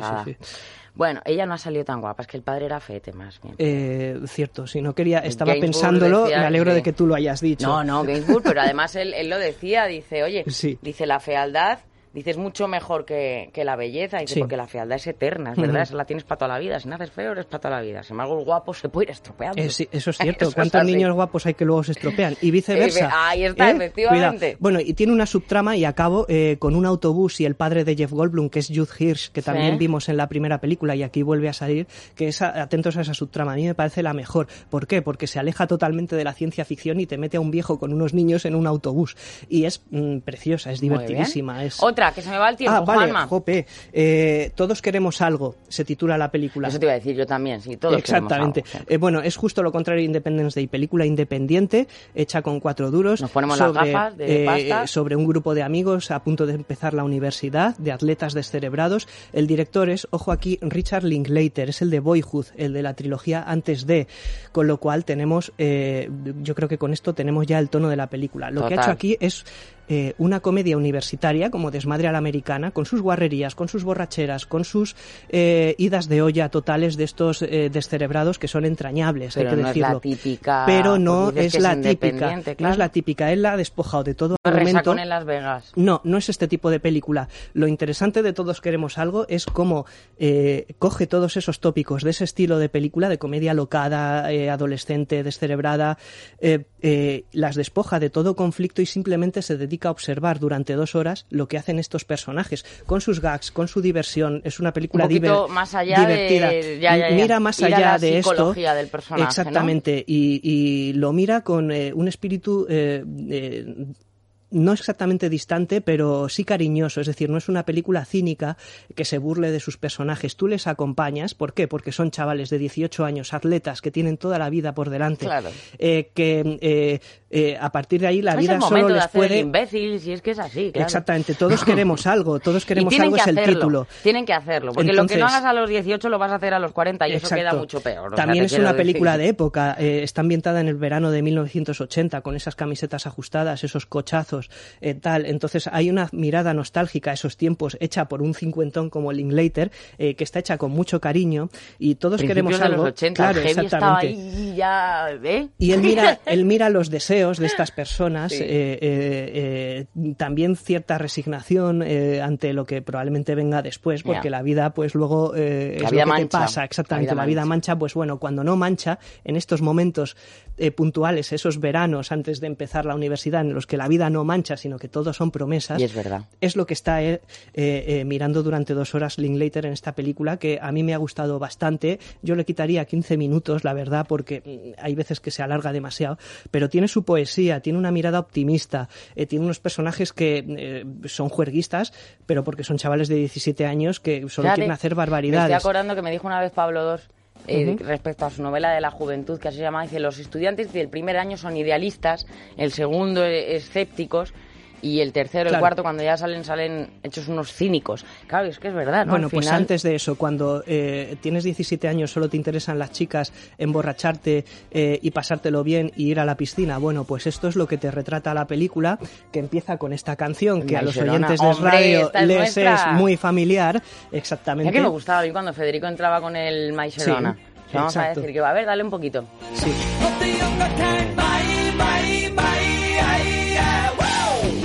Bueno, ella no ha salido tan guapa, es que el padre era fete más bien. Cierto, si no quería, estaba Gainsbourg pensándolo, me alegro de que tú lo hayas dicho. No, Gainsbourg, pero además él lo decía, dice, oye, dice la fealdad, dice es mucho mejor que la belleza, dice, porque la fealdad es eterna, es verdad, esa la tienes para toda la vida, si naces feo eres para toda la vida, sin embargo el guapo se puede ir estropeando. Sí, eso es cierto, ¿cuántos niños guapos hay que luego se estropean? Y viceversa. Ahí está, efectivamente. Cuidado. Bueno, y tiene una subtrama, y acabo con un autobús y el padre de Jeff Goldblum, que es Jude Hirsch, que también vimos en la primera película y aquí vuelve a salir, que es, atentos a esa subtrama, a mí me parece la mejor. ¿Por qué? Porque se aleja totalmente de la ciencia ficción y te mete a un viejo con unos niños en un autobús. Y es preciosa, es divertidísima. Otra, que se me va el tiempo. Vale, jope. Todos queremos algo, se titula la película. Eso te iba a decir yo también, sí, todos exactamente. Queremos algo. Bueno, es justo lo contrario de Independence Day, película independiente, hecha con 4 duros. Nos ponemos las gafas de pasta. Sobre un grupo de amigos a punto de empezar la universidad, de atletas descerebrados. El director es, ojo aquí, Richard Linklater, es el de Boyhood, el de la trilogía antes de, con lo cual tenemos, yo creo que con esto tenemos ya el tono de la película. Lo que ha hecho aquí es una comedia universitaria como desmadre a la americana, con sus guarrerías, con sus borracheras, con sus idas de olla totales de estos descerebrados que son entrañables, pero hay que no decirlo. Es la típica, pero no es la típica, claro. No es la típica, él la ha despojado de todo argumento. Resacón en Las Vegas. No es este tipo de película. Lo interesante de Todos queremos algo es cómo coge todos esos tópicos de ese estilo de película, de comedia locada, adolescente, descerebrada, las despoja de todo conflicto y simplemente se dedica a observar durante 2 horas lo que hacen estos personajes, con sus gags, con su diversión. Es una película más allá divertida. Mira más allá de esto. Del personaje, exactamente, ¿no? Y lo mira con un espíritu no exactamente distante, pero sí cariñoso. Es decir, no es una película cínica que se burle de sus personajes. Tú les acompañas. ¿Por qué? Porque son chavales de 18 años, atletas, que tienen toda la vida por delante. Claro. A partir de ahí la vida solo les puede... El imbécil, si es que es así, claro. Exactamente. Todos queremos algo. Todos queremos algo, es el título. Tienen que hacerlo. Porque entonces, lo que no hagas a los 18 lo vas a hacer a los 40 y eso queda mucho peor. También es una película de época. Está ambientada en el verano de 1980, con esas camisetas ajustadas, esos cochazos, tal. Entonces hay una mirada nostálgica a esos tiempos hecha por un cincuentón como Linklater, que está hecha con mucho cariño y todos queremos algo. De los 80, claro, exactamente. Ahí ya, Y él mira los deseos de estas personas, sí. También cierta resignación ante lo que probablemente venga después, porque la vida pues luego es lo que te pasa, exactamente, la vida mancha, pues bueno, cuando no mancha, en estos momentos puntuales, esos veranos antes de empezar la universidad en los que la vida no mancha, sino que todos son promesas. Y es verdad. Es lo que está mirando durante 2 horas Linklater en esta película, que a mí me ha gustado bastante. Yo le quitaría 15 minutos, la verdad, porque hay veces que se alarga demasiado, pero tiene su poesía, tiene una mirada optimista, tiene unos personajes que son juerguistas, pero porque son chavales de 17 años que solo quieren hacer barbaridades. Me estoy acordando que me dijo una vez Pablo Dors, respecto a su novela de la juventud, que así se llama, dice: los estudiantes del primer año son idealistas, el segundo escépticos, y el tercero, el cuarto, cuando ya salen hechos unos cínicos. Claro, es que es verdad, ¿no? Bueno, al final... pues antes de eso, cuando tienes 17 años, solo te interesan las chicas, emborracharte y pasártelo bien y ir a la piscina. Bueno, pues esto es lo que te retrata la película, que empieza con esta canción que a los oyentes de radio les es muy familiar. Exactamente. Ya que me gustaba a mí cuando Federico entraba con el My Sharona. Sí, vamos a decir que va a ver, dale un poquito. Sí. Y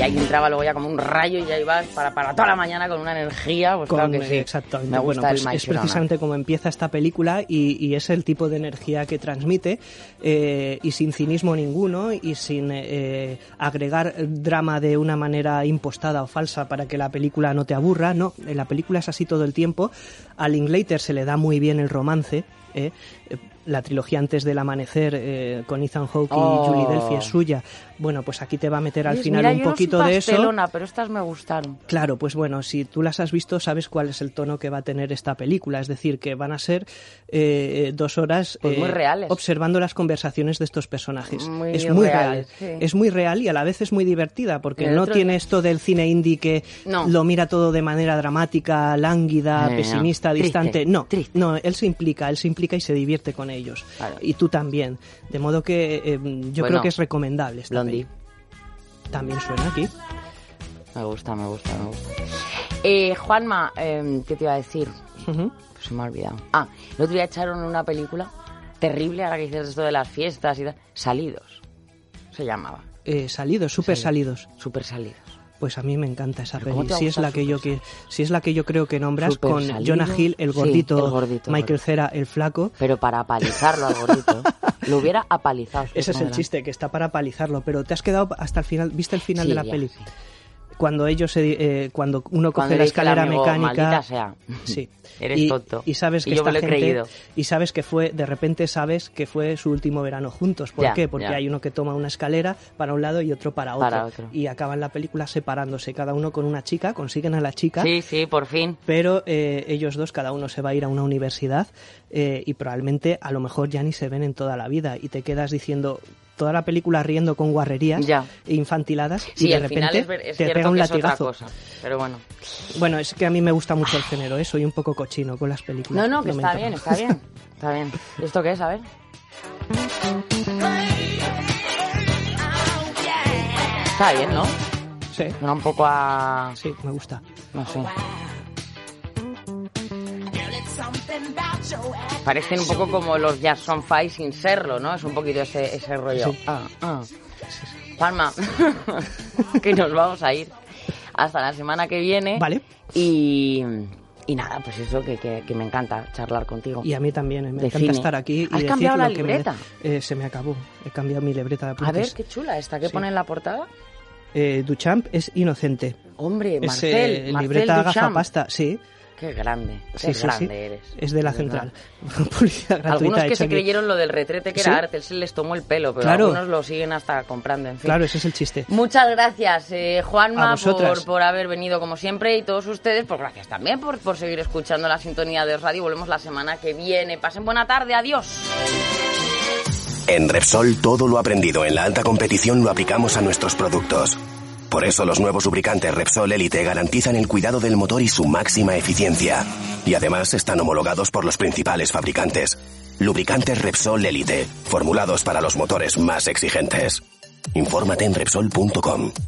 ahí entraba luego ya como un rayo y ahí vas para toda la mañana con una energía, pues claro que sí. Exactamente. Me gusta pues el Mike es precisamente como empieza esta película y es el tipo de energía que transmite y sin cinismo ninguno y sin agregar drama de una manera impostada o falsa para que la película no te aburra. No, la película es así todo el tiempo. A Linklater se le da muy bien el romance. La trilogía Antes del amanecer con Ethan Hawke y Julie Delpy es suya. Bueno, pues aquí te va a meter al final un poquito de eso. Pero estas me gustaron. Claro, pues bueno, si tú las has visto sabes cuál es el tono que va a tener esta película, es decir, que van a ser 2 horas pues muy reales, observando las conversaciones de estos personajes. Es muy real, sí. Es muy real y a la vez es muy divertida porque no tiene esto del cine indie que lo mira todo de manera dramática, lánguida, pesimista, distante. Triste. No, él se implica y se divierte con ellos. Claro. Y tú también. De modo que yo creo que es recomendable esta Blondie. También suena aquí. Me gusta. Juanma, ¿qué te iba a decir? Pues se me ha olvidado. El otro día echaron una película terrible, ahora que dices esto de las fiestas y tal. Salidos, se llamaba. Super Salidos. Pues a mí me encanta esa peli. Si es la que yo creo que nombras, Super con Salido. Jonah Hill, el gordito, sí, el gordito Michael Cera, el flaco. Pero para apalizarlo al gordito. Lo hubiera apalizado. Ese es el chiste, que está para apalizarlo. Pero te has quedado hasta el final. ¿Viste el final de la peli? Sí. Cuando ellos cuando uno coge la escalera mecánica, maldita sea. Sí. Eres tonto. Y sabes que yo me lo he creído. Y sabes que de repente sabes que fue su último verano juntos. ¿Por qué? Porque hay uno que toma una escalera para un lado y otro para otro. Y acaban la película separándose, cada uno con una chica, consiguen a la chica. Sí, por fin. Pero ellos dos, cada uno se va a ir a una universidad y probablemente a lo mejor ya ni se ven en toda la vida y te quedas diciendo toda la película riendo con guarrerías infantiladas y de repente te pega un latigazo. Cosa, pero bueno, es que a mí me gusta mucho el género, soy un poco cochino con las películas. No, que está bien. ¿Y esto qué es? A ver. Está bien, ¿no? Sí. Suena un poco a... Sí, me gusta. No sé. Parecen un poco como los Jackson 5 sin serlo, ¿no? Es un poquito ese rollo. Sí. Palma, que nos vamos a ir hasta la semana que viene. Vale. Y nada, pues eso, que me encanta charlar contigo. Y a mí también, me encanta estar aquí. ¿Has cambiado la libreta? Se me acabó, he cambiado mi libreta de apuntes. A ver, qué chula esta, ¿qué pone en la portada? Duchamp es inocente. Hombre, Marcel libreta Duchamp. Gafapasta, sí. Qué grande, eres. Es de la central. Publicidad gratuita. Algunos que se creyeron lo del retrete que era arte, se les tomó el pelo, pero algunos lo siguen hasta comprando, en fin. Claro, ese es el chiste. Muchas gracias, Juanma, por haber venido como siempre, y todos ustedes, pues gracias también por seguir escuchando la sintonía de radio. Volvemos la semana que viene. Pasen buena tarde, adiós. En Repsol todo lo aprendido en la alta competición lo aplicamos a nuestros productos. Por eso los nuevos lubricantes Repsol Elite garantizan el cuidado del motor y su máxima eficiencia. Y además están homologados por los principales fabricantes. Lubricantes Repsol Elite, formulados para los motores más exigentes. Infórmate en Repsol.com.